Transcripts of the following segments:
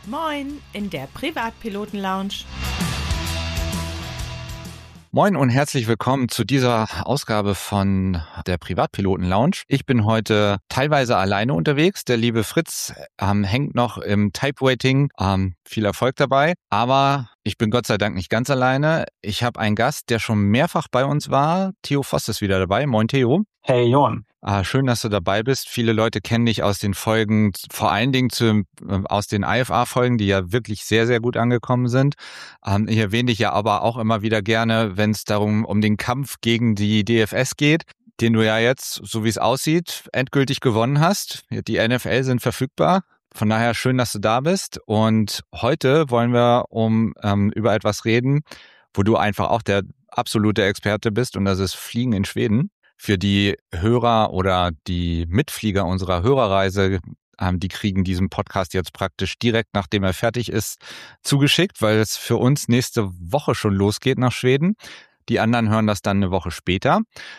Moin in der Privatpiloten-Lounge. Moin und herzlich willkommen zu dieser Ausgabe von der Privatpiloten-Lounge. Ich bin heute teilweise alleine unterwegs. Der liebe Fritz hängt noch im Type-Waiting. Viel Erfolg dabei. Aber ich bin Gott sei Dank nicht ganz alleine. Ich habe einen Gast, der schon mehrfach bei uns war. Theo Voss ist wieder dabei. Moin Theo. Hey Johann. Schön, dass du dabei bist. Viele Leute kennen dich aus den Folgen, vor allen Dingen aus den IFA-Folgen, die ja wirklich sehr, sehr gut angekommen sind. Ich erwähne dich ja aber auch immer wieder gerne, wenn es um den Kampf gegen die DFS geht, den du ja jetzt, so wie es aussieht, endgültig gewonnen hast. Die NFL sind verfügbar. Von daher schön, dass du da bist. Und heute wollen wir über etwas reden, wo du einfach auch der absolute Experte bist, und das ist Fliegen in Schweden. Für die Hörer oder die Mitflieger unserer Hörerreise, die kriegen diesen Podcast jetzt praktisch direkt, nachdem er fertig ist, zugeschickt, weil es für uns nächste Woche schon losgeht nach Schweden. Die anderen hören das dann eine Woche später.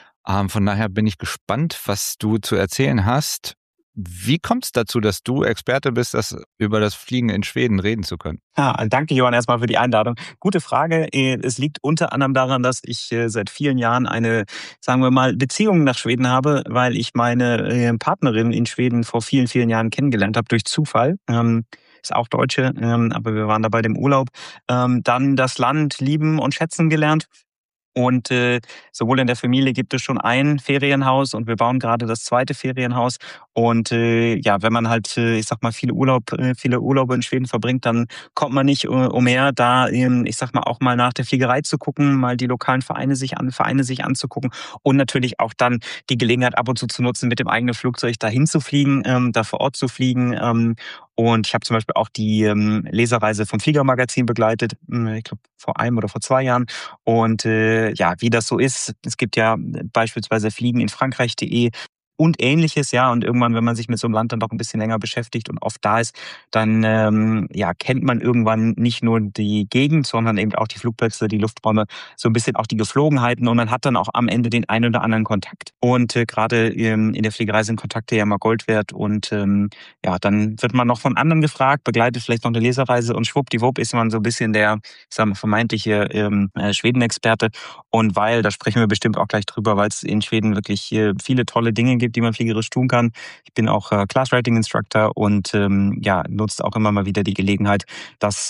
Von daher bin ich gespannt, was du zu erzählen hast. Wie kommt es dazu, dass du Experte bist, über das Fliegen in Schweden reden zu können? Danke, Johann, erstmal für die Einladung. Gute Frage. Es liegt unter anderem daran, dass ich seit vielen Jahren eine, sagen wir mal, Beziehung nach Schweden habe, weil ich meine Partnerin in Schweden vor vielen, vielen Jahren kennengelernt habe durch Zufall. Ist auch Deutsche, aber wir waren da bei dem Urlaub. Dann das Land lieben und schätzen gelernt. Und sowohl in der Familie gibt es schon ein Ferienhaus und wir bauen gerade das zweite Ferienhaus. Und wenn man halt, ich sag mal, viele Urlaube in Schweden verbringt, dann kommt man nicht umher, da, ich sag mal, auch mal nach der Fliegerei zu gucken, mal die lokalen Vereine sich anzugucken und natürlich auch dann die Gelegenheit ab und zu nutzen, mit dem eigenen Flugzeug dahin zu fliegen, da vor Ort zu fliegen. Und ich habe zum Beispiel auch die Leserreise vom Fliegermagazin begleitet, ich glaube vor 1 oder vor 2 Jahren. Und wie das so ist, es gibt ja beispielsweise fliegeninfrankreich.de und Ähnliches, ja. Und irgendwann, wenn man sich mit so einem Land dann doch ein bisschen länger beschäftigt und oft da ist, dann kennt man irgendwann nicht nur die Gegend, sondern eben auch die Flugplätze, die Lufträume, so ein bisschen auch die Geflogenheiten, und man hat dann auch am Ende den einen oder anderen Kontakt. Und gerade in der Fliegerei sind Kontakte ja mal Gold wert. Und dann wird man noch von anderen gefragt, begleitet vielleicht noch eine Leserreise, und schwuppdiwupp ist man so ein bisschen der, ich sag mal, vermeintliche Schweden-Experte. Und da sprechen wir bestimmt auch gleich drüber, weil es in Schweden wirklich viele tolle Dinge gibt, die man fliegerisch tun kann. Ich bin auch Class Rating Instructor und nutzt auch immer mal wieder die Gelegenheit, das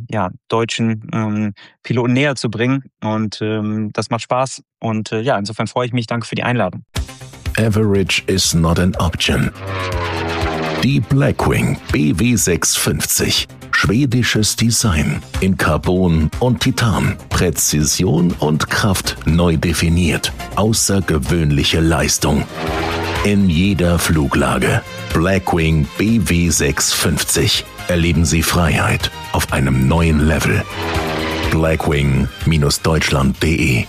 deutschen Piloten näher zu bringen. Und das macht Spaß. Und insofern freue ich mich. Danke für die Einladung. Average is not an option. Die Blackwing BW 650. Schwedisches Design in Carbon und Titan. Präzision und Kraft neu definiert. Außergewöhnliche Leistung. In jeder Fluglage. Blackwing BW 650. Erleben Sie Freiheit auf einem neuen Level. Blackwing-deutschland.de.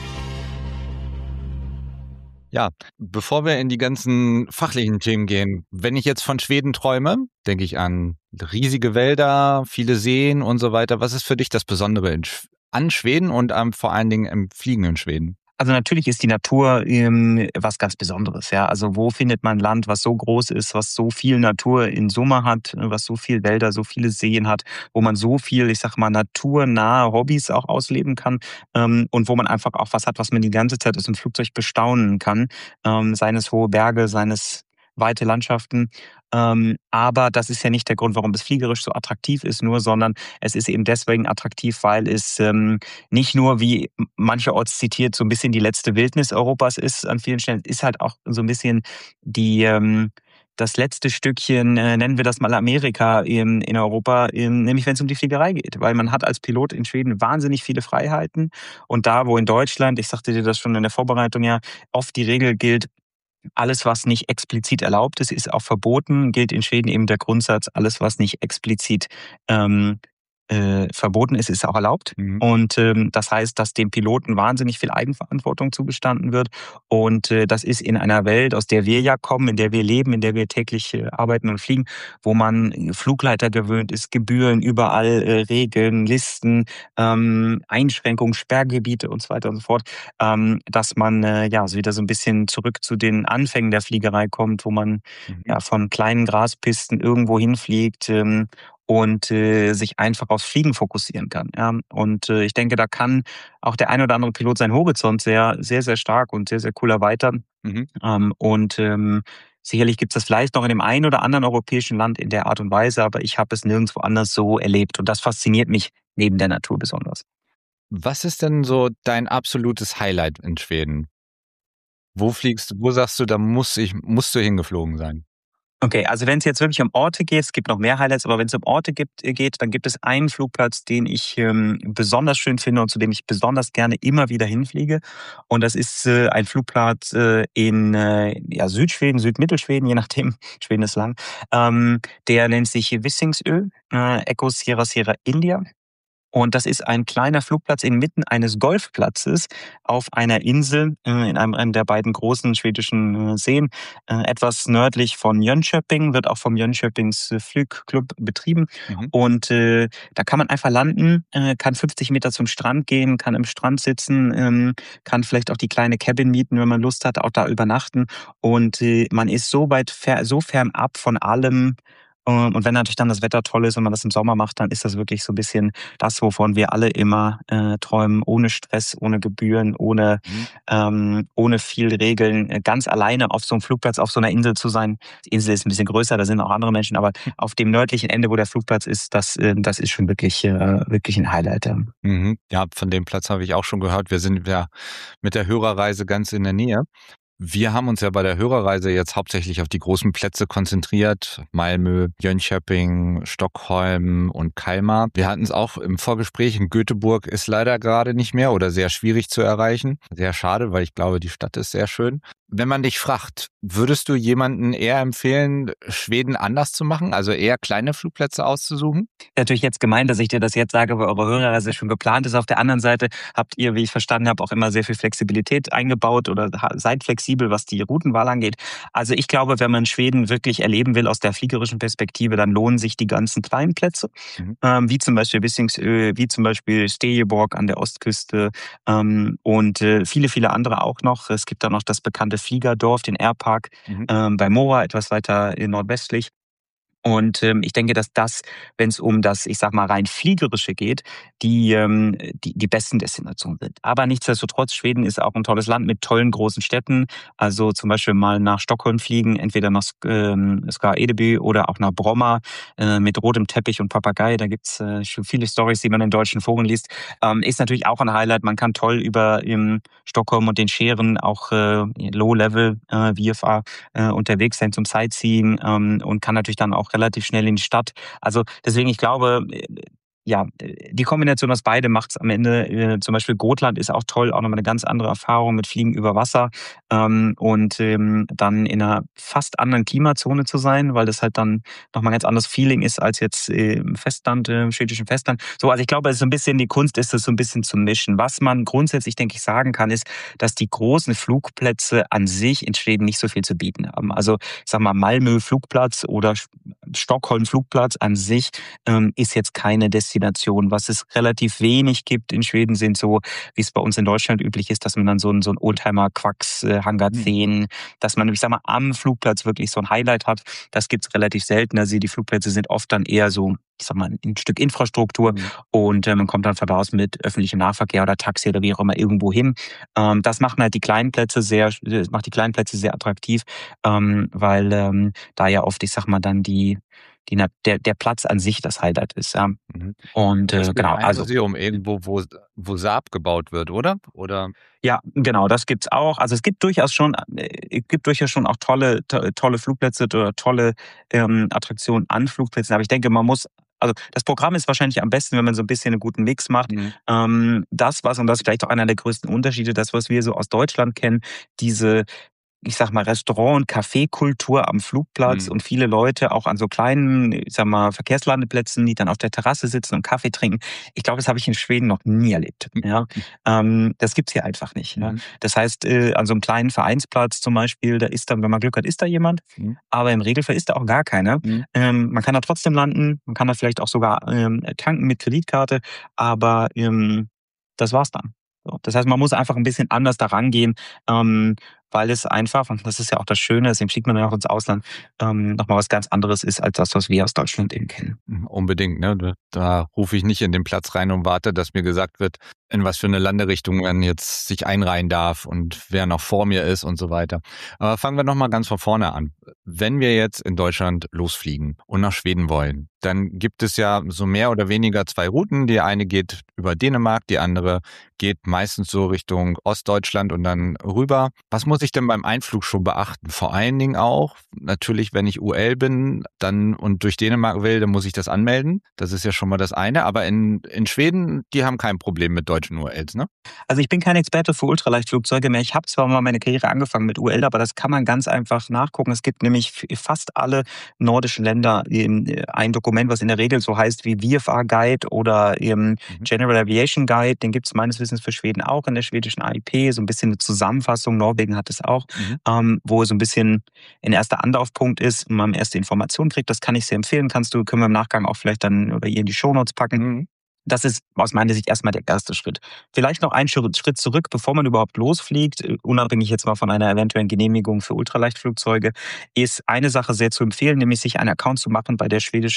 Ja, bevor wir in die ganzen fachlichen Themen gehen, wenn ich jetzt von Schweden träume, denke ich an riesige Wälder, viele Seen und so weiter. Was ist für dich das Besondere an Schweden und vor allen Dingen im Fliegen in Schweden? Also natürlich ist die Natur was ganz Besonderes, ja. Also wo findet man ein Land, was so groß ist, was so viel Natur in Summe hat, was so viel Wälder, so viele Seen hat, wo man so viel, ich sag mal, naturnahe Hobbys auch ausleben kann, und wo man einfach auch was hat, was man die ganze Zeit aus dem Flugzeug bestaunen kann, seien es hohe Berge, seien es weite Landschaften. Aber das ist ja nicht der Grund, warum es fliegerisch so attraktiv ist, sondern es ist eben deswegen attraktiv, weil es nicht nur, wie mancherorts zitiert, so ein bisschen die letzte Wildnis Europas ist an vielen Stellen. Es ist halt auch so ein bisschen das letzte Stückchen, nennen wir das mal Amerika in Europa, nämlich wenn es um die Fliegerei geht. Weil man hat als Pilot in Schweden wahnsinnig viele Freiheiten. Und da, wo in Deutschland, ich sagte dir das schon in der Vorbereitung ja, oft die Regel gilt, alles, was nicht explizit erlaubt ist, ist auch verboten, gilt in Schweden eben der Grundsatz, alles, was nicht explizit verboten ist, ist auch erlaubt. Mhm. Und das heißt, dass dem Piloten wahnsinnig viel Eigenverantwortung zugestanden wird. Und das ist in einer Welt, aus der wir ja kommen, in der wir leben, in der wir täglich arbeiten und fliegen, wo man Flugleiter gewöhnt ist, Gebühren, überall Regeln, Listen, Einschränkungen, Sperrgebiete und so weiter und so fort, dass man so wieder so ein bisschen zurück zu den Anfängen der Fliegerei kommt, wo man von kleinen Graspisten irgendwo hinfliegt und sich einfach aufs Fliegen fokussieren kann. Ja? Und ich denke, da kann auch der ein oder andere Pilot seinen Horizont sehr, sehr, sehr stark und sehr, sehr cool erweitern. Mhm. Sicherlich gibt es das vielleicht noch in dem einen oder anderen europäischen Land in der Art und Weise, aber ich habe es nirgendwo anders so erlebt. Und das fasziniert mich neben der Natur besonders. Was ist denn so dein absolutes Highlight in Schweden? Wo fliegst du, wo sagst du, da musst du hingeflogen sein? Okay, also wenn es jetzt wirklich um Orte geht, es gibt noch mehr Highlights, aber wenn es um Orte geht, dann gibt es einen Flugplatz, den ich besonders schön finde und zu dem ich besonders gerne immer wieder hinfliege. Und das ist ein Flugplatz in Südschweden, Südmittelschweden, je nachdem, Schweden ist lang. Der nennt sich Visingsö, Echo Sierra Sierra India. Und das ist ein kleiner Flugplatz inmitten eines Golfplatzes auf einer Insel in einem der beiden großen schwedischen Seen, etwas nördlich von Jönköping, wird auch vom Jönköpings Flugclub betrieben. Mhm. Und da kann man einfach landen, kann 50 Meter zum Strand gehen, kann im Strand sitzen, kann vielleicht auch die kleine Cabin mieten, wenn man Lust hat, auch da übernachten. Und man ist so fernab von allem. Und wenn natürlich dann das Wetter toll ist und man das im Sommer macht, dann ist das wirklich so ein bisschen das, wovon wir alle immer träumen, ohne Stress, ohne Gebühren, ohne viel Regeln, ganz alleine auf so einem Flugplatz, auf so einer Insel zu sein. Die Insel ist ein bisschen größer, da sind auch andere Menschen, aber auf dem nördlichen Ende, wo der Flugplatz ist, das ist schon wirklich ein Highlight. Ja. Mhm. Ja, von dem Platz habe ich auch schon gehört. Wir sind ja mit der Hörerreise ganz in der Nähe. Wir haben uns ja bei der Hörerreise jetzt hauptsächlich auf die großen Plätze konzentriert. Malmö, Jönköping, Stockholm und Kalmar. Wir hatten es auch im Vorgespräch. In Göteborg ist leider gerade nicht mehr oder sehr schwierig zu erreichen. Sehr schade, weil ich glaube, die Stadt ist sehr schön. Wenn man dich fragt, würdest du jemanden eher empfehlen, Schweden anders zu machen? Also eher kleine Flugplätze auszusuchen? Natürlich jetzt gemeint, dass ich dir das jetzt sage, weil eure Hörerreise schon geplant ist. Auf der anderen Seite habt ihr, wie ich verstanden habe, auch immer sehr viel Flexibilität eingebaut oder seid flexibel, was die Routenwahl angeht. Also ich glaube, wenn man Schweden wirklich erleben will aus der fliegerischen Perspektive, dann lohnen sich die ganzen kleinen Plätze, wie zum Beispiel Visingsö, wie zum Beispiel Stegeborg an der Ostküste und viele, viele andere auch noch. Es gibt da noch das bekannte Fliegerdorf, den Airpark bei Mora, etwas weiter nordwestlich. Und ich denke, dass das, wenn es um das, ich sag mal, rein Fliegerische geht, die besten Destinationen sind. Aber nichtsdestotrotz, Schweden ist auch ein tolles Land mit tollen großen Städten. Also zum Beispiel mal nach Stockholm fliegen, entweder nach Skara-Edeby oder auch nach Bromma mit rotem Teppich und Papagei. Da gibt's schon viele Storys, die man in deutschen Foren liest. Ist natürlich auch ein Highlight. Man kann toll über Stockholm und den Scheren auch Low-Level VFA unterwegs sein zum Sightseeing und kann natürlich dann auch relativ schnell in die Stadt. Also deswegen, ich glaube, die Kombination aus beidem macht es am Ende. Zum Beispiel Gotland ist auch toll, auch nochmal eine ganz andere Erfahrung mit Fliegen über Wasser und dann in einer fast anderen Klimazone zu sein, weil das halt dann nochmal ein ganz anderes Feeling ist als jetzt im Festland, im schwedischen Festland. So, also ich glaube, es ist so ein bisschen, die Kunst ist es so ein bisschen zu mischen. Was man grundsätzlich, denke ich, sagen kann, ist, dass die großen Flugplätze an sich in Schweden nicht so viel zu bieten haben. Also ich sag mal, Malmö Flugplatz oder Stockholm Flugplatz an sich ist jetzt keine Destination. Was es relativ wenig gibt in Schweden sind so, wie es bei uns in Deutschland üblich ist, dass man dann so ein Oldtimer-Quacks, Hangar 10, dass man, ich sag mal, am Flugplatz wirklich so ein Highlight hat. Das gibt's relativ selten. Also die Flugplätze sind oft dann eher so, ich sag mal, ein Stück Infrastruktur und man kommt dann vorbei aus mit öffentlichem Nahverkehr oder Taxi oder wie auch immer irgendwo hin. Das macht halt die kleinen Plätze sehr attraktiv, weil da ja oft, ich sag mal, dann der Platz an sich das Highlight ist. Ja. Und genau, ein Museum irgendwo, wo Saab gebaut wird, oder? Ja, genau, das gibt's auch. Also es gibt durchaus schon auch tolle Flugplätze oder tolle Attraktionen an Flugplätzen. Aber ich denke, also das Programm ist wahrscheinlich am besten, wenn man so ein bisschen einen guten Mix macht. Und das ist vielleicht auch einer der größten Unterschiede, das, was wir so aus Deutschland kennen, diese, ich sag mal, Restaurant- und Kaffeekultur am Flugplatz und viele Leute auch an so kleinen, ich sag mal, Verkehrslandeplätzen, die dann auf der Terrasse sitzen und Kaffee trinken. Ich glaube, das habe ich in Schweden noch nie erlebt. Ja, das gibt's hier einfach nicht. Ja. Das heißt, an so einem kleinen Vereinsplatz zum Beispiel, da ist dann, wenn man Glück hat, ist da jemand, aber im Regelfall ist da auch gar keiner. Man kann da trotzdem landen, man kann da vielleicht auch sogar tanken mit Kreditkarte, aber das war's dann. So, das heißt, man muss einfach ein bisschen anders da rangehen, weil es einfach, und das ist ja auch das Schöne, deswegen fliegt man ja auch ins Ausland, nochmal was ganz anderes ist, als das, was wir aus Deutschland eben kennen. Unbedingt, ne? Da rufe ich nicht in den Platz rein und warte, dass mir gesagt wird, in was für eine Landerichtung man jetzt sich einreihen darf und wer noch vor mir ist und so weiter. Aber fangen wir nochmal ganz von vorne an. Wenn wir jetzt in Deutschland losfliegen und nach Schweden wollen, dann gibt es ja so mehr oder weniger zwei Routen. Die eine geht über Dänemark, die andere geht meistens so Richtung Ostdeutschland und dann rüber. Was muss ich denn beim Einflug schon beachten? Vor allen Dingen auch, natürlich, wenn ich UL bin dann und durch Dänemark will, dann muss ich das anmelden. Das ist ja schon mal das eine. Aber in Schweden, die haben kein Problem mit deutschen ULs, ne? Also ich bin kein Experte für Ultraleichtflugzeuge mehr. Ich habe zwar mal meine Karriere angefangen mit UL, aber das kann man ganz einfach nachgucken. Es gibt nämlich für fast alle nordischen Länder ein Dokument, was in der Regel so heißt wie VFR Guide oder General Aviation Guide. Den gibt es meines Wissens für Schweden auch in der schwedischen AIP. So ein bisschen eine Zusammenfassung. Norwegen hat es auch, wo so ein bisschen ein erster Anlaufpunkt ist und man erste Informationen kriegt. Das kann ich sehr empfehlen. Können wir im Nachgang auch vielleicht dann oder ihr in die Shownotes packen. Das ist aus meiner Sicht erstmal der erste Schritt. Vielleicht noch einen Schritt zurück, bevor man überhaupt losfliegt, unabhängig jetzt mal von einer eventuellen Genehmigung für Ultraleichtflugzeuge, ist eine Sache sehr zu empfehlen, nämlich sich einen Account zu machen bei der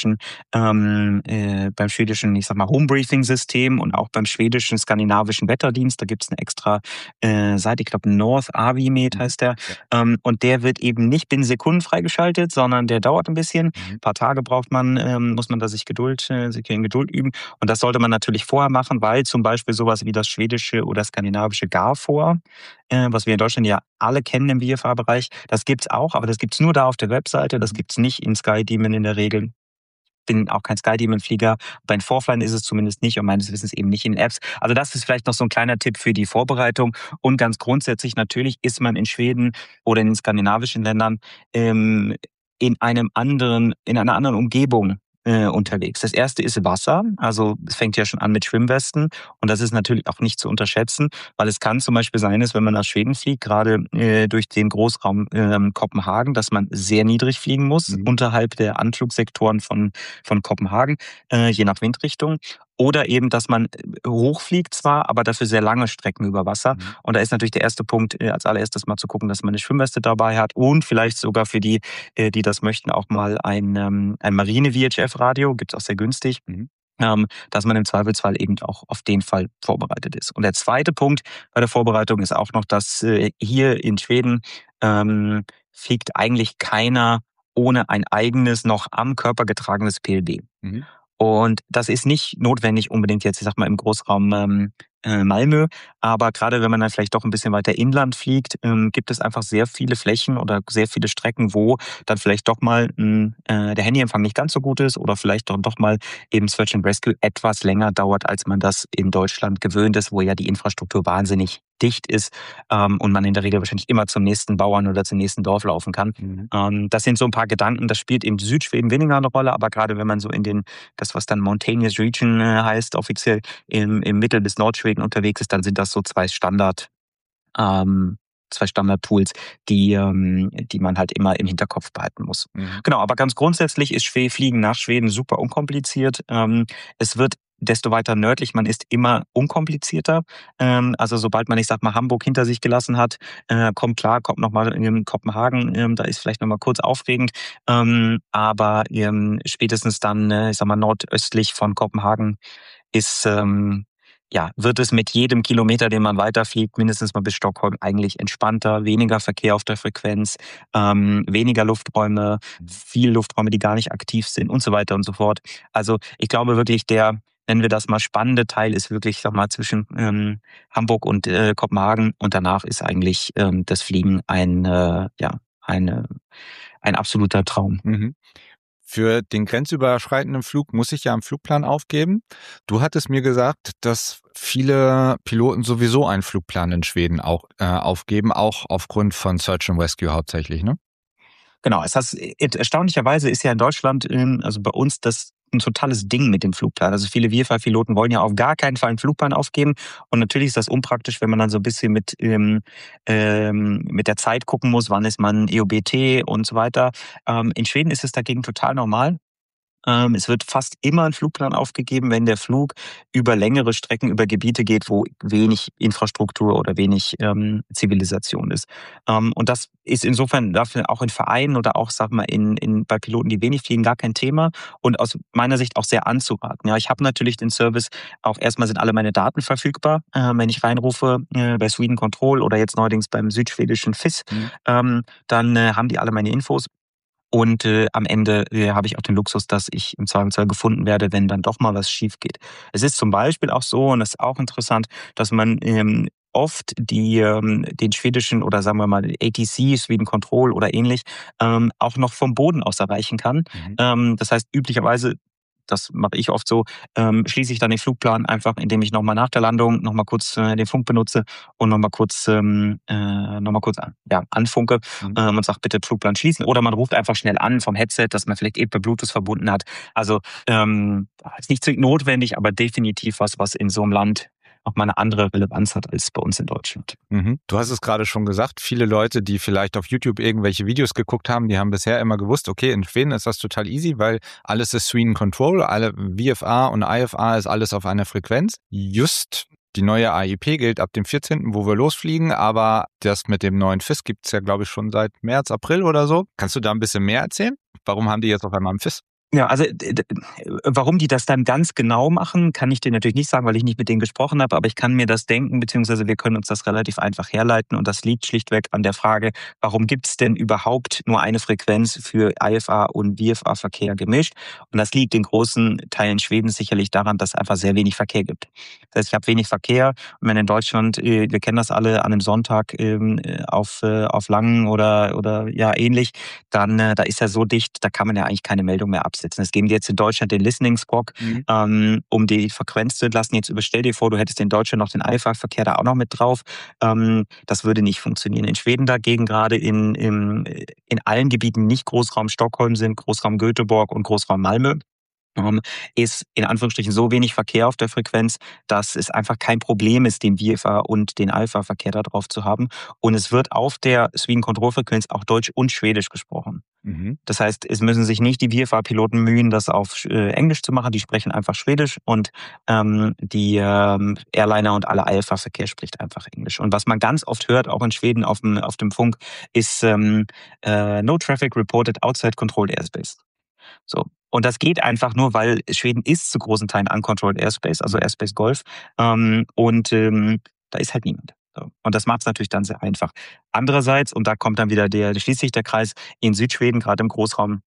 beim schwedischen, ich sag mal, Homebriefing-System und auch beim schwedischen skandinavischen Wetterdienst. Da gibt es eine extra Seite, ich glaube North Avimed heißt der. Ja. Und der wird eben nicht binnen Sekunden freigeschaltet, sondern der dauert ein bisschen. Ein paar Tage muss man da sich in Geduld üben. Und das sollte man natürlich vorher machen, weil zum Beispiel sowas wie das schwedische oder skandinavische GAFOR, was wir in Deutschland ja alle kennen im VFA-Bereich, das gibt's auch, aber das gibt's nur da auf der Webseite, das gibt's nicht in SkyDemon in der Regel. Bin auch kein SkyDemon-Flieger. Bei Forfline ist es zumindest nicht und meines Wissens eben nicht in Apps. Also das ist vielleicht noch so ein kleiner Tipp für die Vorbereitung. Und ganz grundsätzlich natürlich ist man in Schweden oder in den skandinavischen Ländern in einer anderen Umgebung unterwegs. Das erste ist Wasser, also es fängt ja schon an mit Schwimmwesten und das ist natürlich auch nicht zu unterschätzen, weil es kann zum Beispiel sein, dass wenn man nach Schweden fliegt, gerade durch den Großraum Kopenhagen, dass man sehr niedrig fliegen muss, unterhalb der Anflugsektoren von Kopenhagen, je nach Windrichtung. Oder eben, dass man hochfliegt zwar, aber dafür sehr lange Strecken über Wasser. Und da ist natürlich der erste Punkt, als allererstes mal zu gucken, dass man eine Schwimmweste dabei hat und vielleicht sogar für die, die das möchten, auch mal ein Marine-VHF-Radio, gibt's auch sehr günstig, dass man im Zweifelsfall eben auch auf den Fall vorbereitet ist. Und der zweite Punkt bei der Vorbereitung ist auch noch, dass hier in Schweden fliegt eigentlich keiner ohne ein eigenes, noch am Körper getragenes PLB. Und das ist nicht notwendig unbedingt jetzt, ich sag mal, im Großraum Malmö. Aber gerade wenn man dann vielleicht doch ein bisschen weiter inland fliegt, gibt es einfach sehr viele Flächen oder sehr viele Strecken, wo dann vielleicht doch mal der Handyempfang nicht ganz so gut ist oder vielleicht doch mal eben Search and Rescue etwas länger dauert, als man das in Deutschland gewöhnt ist, wo ja die Infrastruktur wahnsinnig dicht ist und man in der Regel wahrscheinlich immer zum nächsten Bauern oder zum nächsten Dorf laufen kann. Das sind so ein paar Gedanken, das spielt in Südschweden weniger eine Rolle, aber gerade wenn man so in das was dann Mountainous Region heißt, offiziell im Mittel- bis Nordschweden unterwegs ist, dann sind das so zwei Standard-Tools, die man halt immer im Hinterkopf behalten muss. Genau, aber ganz grundsätzlich ist Fliegen nach Schweden super unkompliziert. Es wird desto weiter nördlich man ist, immer unkomplizierter. Also sobald man, ich sag mal, Hamburg hinter sich gelassen hat, kommt nochmal in Kopenhagen, da ist vielleicht nochmal kurz aufregend, aber spätestens dann, ich sag mal, nordöstlich von Kopenhagen wird es mit jedem Kilometer, den man weiterfliegt, mindestens mal bis Stockholm eigentlich entspannter, weniger Verkehr auf der Frequenz, weniger Lufträume, viele Lufträume, die gar nicht aktiv sind und so weiter und so fort. Also ich glaube wirklich, nennen wir das mal, spannende Teil ist wirklich, sag mal, zwischen Hamburg und Kopenhagen und danach ist eigentlich das Fliegen ein absoluter Traum. Für den grenzüberschreitenden Flug muss ich ja einen Flugplan aufgeben. Du hattest mir gesagt, dass viele Piloten sowieso einen Flugplan in Schweden auch aufgeben, auch aufgrund von Search and Rescue hauptsächlich, ne? Genau, erstaunlicherweise ist ja in Deutschland, also bei uns, das ein totales Ding mit dem Flugplan. Also viele VFA-Piloten wollen ja auf gar keinen Fall einen Flugplan aufgeben. Und natürlich ist das unpraktisch, wenn man dann so ein bisschen mit der Zeit gucken muss, wann ist man EOBT und so weiter. In Schweden ist es dagegen total normal. Es wird fast immer ein Flugplan aufgegeben, wenn der Flug über längere Strecken, über Gebiete geht, wo wenig Infrastruktur oder wenig Zivilisation ist. Und das ist insofern dafür auch in Vereinen oder auch, sag mal, bei Piloten, die wenig fliegen, gar kein Thema und aus meiner Sicht auch sehr anzuraten. Ja, ich habe natürlich den Service, auch erstmal sind alle meine Daten verfügbar, wenn ich reinrufe bei Sweden Control oder jetzt neuerdings beim südschwedischen FIS, dann haben die alle meine Infos. Und am Ende habe ich auch den Luxus, dass ich im Zweifelsfall gefunden werde, wenn dann doch mal was schief geht. Es ist zum Beispiel auch so, und das ist auch interessant, dass man oft den schwedischen oder sagen wir mal ATC, Sweden Control oder ähnlich, auch noch vom Boden aus erreichen kann. Das heißt, üblicherweise, das mache ich oft so, schließe ich dann den Flugplan einfach, indem ich nochmal nach der Landung nochmal kurz den Funk benutze und nochmal kurz anfunke und sage, bitte Flugplan schließen. Oder man ruft einfach schnell an vom Headset, das man vielleicht per Bluetooth verbunden hat. Also ist nicht zwingend notwendig, aber definitiv was in so einem Land auch mal eine andere Relevanz hat als bei uns in Deutschland. Du hast es gerade schon gesagt, viele Leute, die vielleicht auf YouTube irgendwelche Videos geguckt haben, die haben bisher immer gewusst, okay, in Schweden ist das total easy, weil alles ist Sweden Control, alle VFA und IFA ist alles auf einer Frequenz. Just die neue AIP gilt ab dem 14., wo wir losfliegen, aber das mit dem neuen FIS gibt es ja, glaube ich, schon seit März, April oder so. Kannst du da ein bisschen mehr erzählen? Warum haben die jetzt auf einmal einen FIS? Ja, also warum die das dann ganz genau machen, kann ich dir natürlich nicht sagen, weil ich nicht mit denen gesprochen habe, aber ich kann mir das denken, beziehungsweise wir können uns das relativ einfach herleiten und das liegt schlichtweg an der Frage, warum gibt es denn überhaupt nur eine Frequenz für IFA und VFA-Verkehr gemischt? Und das liegt in großen Teilen Schwedens sicherlich daran, dass es einfach sehr wenig Verkehr gibt. Das heißt, ich habe wenig Verkehr und wenn in Deutschland, wir kennen das alle, an einem Sonntag auf Langen oder ja ähnlich, dann da ist ja so dicht, da kann man ja eigentlich keine Meldung mehr absetzen. Es geben jetzt in Deutschland den Listening Squawk, um die Frequenz zu entlassen. Jetzt stell dir vor, du hättest in Deutschland noch den IFA-Verkehr da auch noch mit drauf. Das würde nicht funktionieren. In Schweden dagegen, gerade in allen Gebieten, nicht Großraum Stockholm sind, Großraum Göteborg und Großraum Malmö, ist in Anführungsstrichen so wenig Verkehr auf der Frequenz, dass es einfach kein Problem ist, den VFA und den Alpha-Verkehr da drauf zu haben. Und es wird auf der Sweden Control-Frequenz auch Deutsch und Schwedisch gesprochen. Das heißt, es müssen sich nicht die VFA-Piloten mühen, das auf Englisch zu machen. Die sprechen einfach Schwedisch und die Airliner und alle Alpha-Verkehr spricht einfach Englisch. Und was man ganz oft hört, auch in Schweden auf dem Funk, ist No Traffic Reported Outside Controlled Airspace. So. Und das geht einfach nur, weil Schweden ist zu großen Teilen Uncontrolled Airspace, also Airspace Golf. Da ist halt niemand. So. Und das macht es natürlich dann sehr einfach. Andererseits, und da kommt dann wieder schließt sich der Kreis, in Südschweden, gerade im Großraum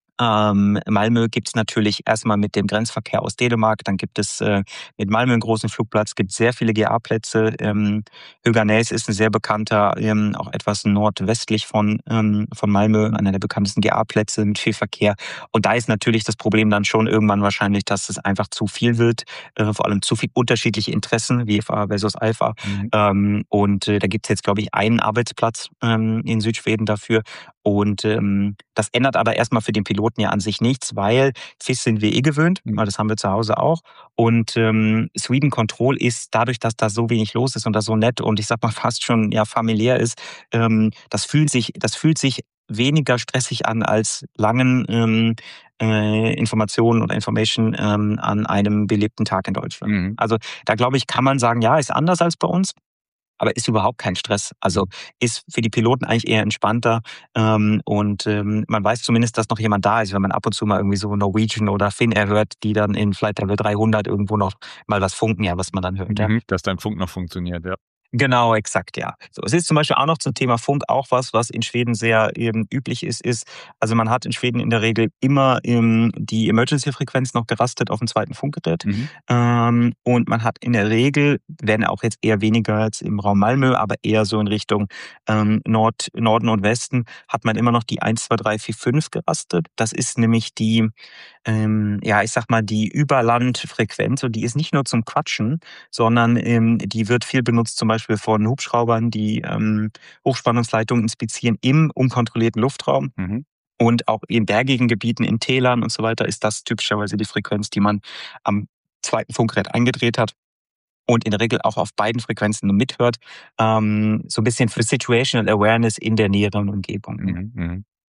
Malmö gibt es natürlich erstmal mit dem Grenzverkehr aus Dänemark, dann gibt es mit Malmö einen großen Flugplatz, gibt sehr viele GA-Plätze. Höganäs ist ein sehr bekannter, auch etwas nordwestlich von Malmö, einer der bekanntesten GA-Plätze mit viel Verkehr. Und da ist natürlich das Problem dann schon irgendwann wahrscheinlich, dass es einfach zu viel wird, vor allem zu viel unterschiedliche Interessen, VFA versus Alpha. Da gibt es jetzt, glaube ich, einen Arbeitsplatz in Südschweden dafür. Und das ändert aber erstmal für den Piloten ja an sich nichts, weil FIS sind wir gewöhnt, weil das haben wir zu Hause auch. Und Sweden Control ist dadurch, dass da so wenig los ist und das so nett und ich sag mal fast schon ja familiär ist, das fühlt sich weniger stressig an als langen Informationen oder Information an einem belebten Tag in Deutschland. Also da glaube ich, kann man sagen, ja, ist anders als bei uns. Aber ist überhaupt kein Stress. Also ist für die Piloten eigentlich eher entspannter. Man weiß zumindest, dass noch jemand da ist, wenn man ab und zu mal irgendwie so Norwegian oder Finnair hört, die dann in Flight Level 300 irgendwo noch mal was funken, ja, was man dann hört. Ja. Dass dein Funk noch funktioniert, ja. Genau, exakt, ja. So, es ist zum Beispiel auch noch zum Thema Funk auch was in Schweden sehr üblich ist, also man hat in Schweden in der Regel immer die Emergency-Frequenz noch gerastet auf dem zweiten Funkgerät. Und man hat in der Regel, werden auch jetzt eher weniger als im Raum Malmö, aber eher so in Richtung Norden und Westen, hat man immer noch die 1, 2, 3, 4, 5 gerastet. Das ist nämlich die, ich sag mal, die Überlandfrequenz und die ist nicht nur zum Quatschen, sondern die wird viel benutzt, zum Beispiel von Hubschraubern, die Hochspannungsleitungen inspizieren im unkontrollierten Luftraum. Und auch in bergigen Gebieten, in Tälern und so weiter, ist das typischerweise die Frequenz, die man am zweiten Funkgerät eingedreht hat. Und in der Regel auch auf beiden Frequenzen mithört. So ein bisschen für Situational Awareness in der näheren Umgebung.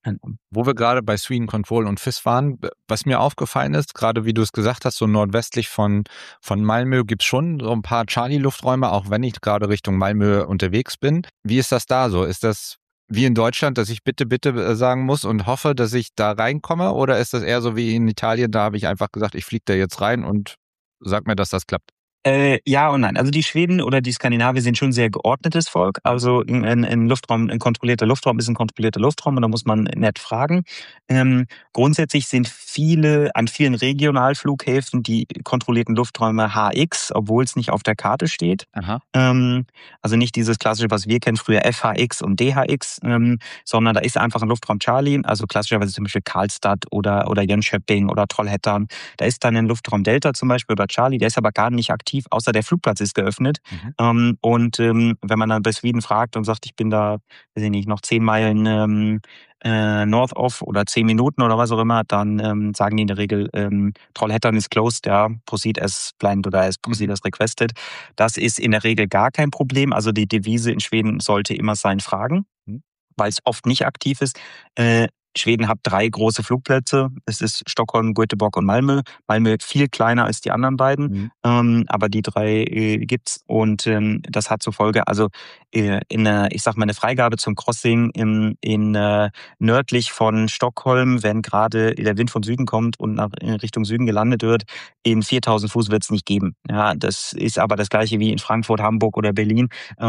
Wo wir gerade bei Sweden Control und FIS waren, was mir aufgefallen ist, gerade wie du es gesagt hast, so nordwestlich von Malmö gibt's schon so ein paar Charlie-Lufträume, auch wenn ich gerade Richtung Malmö unterwegs bin. Wie ist das da so? Ist das wie in Deutschland, dass ich bitte sagen muss und hoffe, dass ich da reinkomme? Oder ist das eher so wie in Italien, da habe ich einfach gesagt, ich fliege da jetzt rein und sag mir, dass das klappt? Ja und nein. Also die Schweden oder die Skandinavier sind schon sehr geordnetes Volk. Also ein Luftraum, ein kontrollierter Luftraum ist ein kontrollierter Luftraum und da muss man nett fragen. Grundsätzlich sind an vielen Regionalflughäfen die kontrollierten Lufträume HX, obwohl es nicht auf der Karte steht. Aha. Also nicht dieses klassische, was wir kennen, früher FHX und DHX, sondern da ist einfach ein Luftraum Charlie, also klassischerweise zum Beispiel Karlstad oder Jönköping oder Trollhättan. Da ist dann ein Luftraum Delta zum Beispiel oder Charlie, der ist aber gar nicht aktiv, außer der Flugplatz ist geöffnet. Wenn man dann bei Sweden fragt und sagt, ich bin da, weiß ich nicht, noch 10 Meilen north of oder 10 Minuten oder was auch immer, dann sagen die in der Regel, Trollhättan ist closed, ja, proceed as planned oder as proceed as requested. Das ist in der Regel gar kein Problem. Also die Devise in Schweden sollte immer sein, fragen, weil es oft nicht aktiv ist. Schweden hat 3 große Flugplätze. Es ist Stockholm, Göteborg und Malmö. Malmö viel kleiner als die anderen beiden, aber die 3 gibt's und das hat zur Folge, also eine Freigabe zum Crossing in nördlich von Stockholm, wenn gerade der Wind von Süden kommt und in Richtung Süden gelandet wird, in 4000 Fuß wird's nicht geben. Ja, das ist aber das gleiche wie in Frankfurt, Hamburg oder Berlin.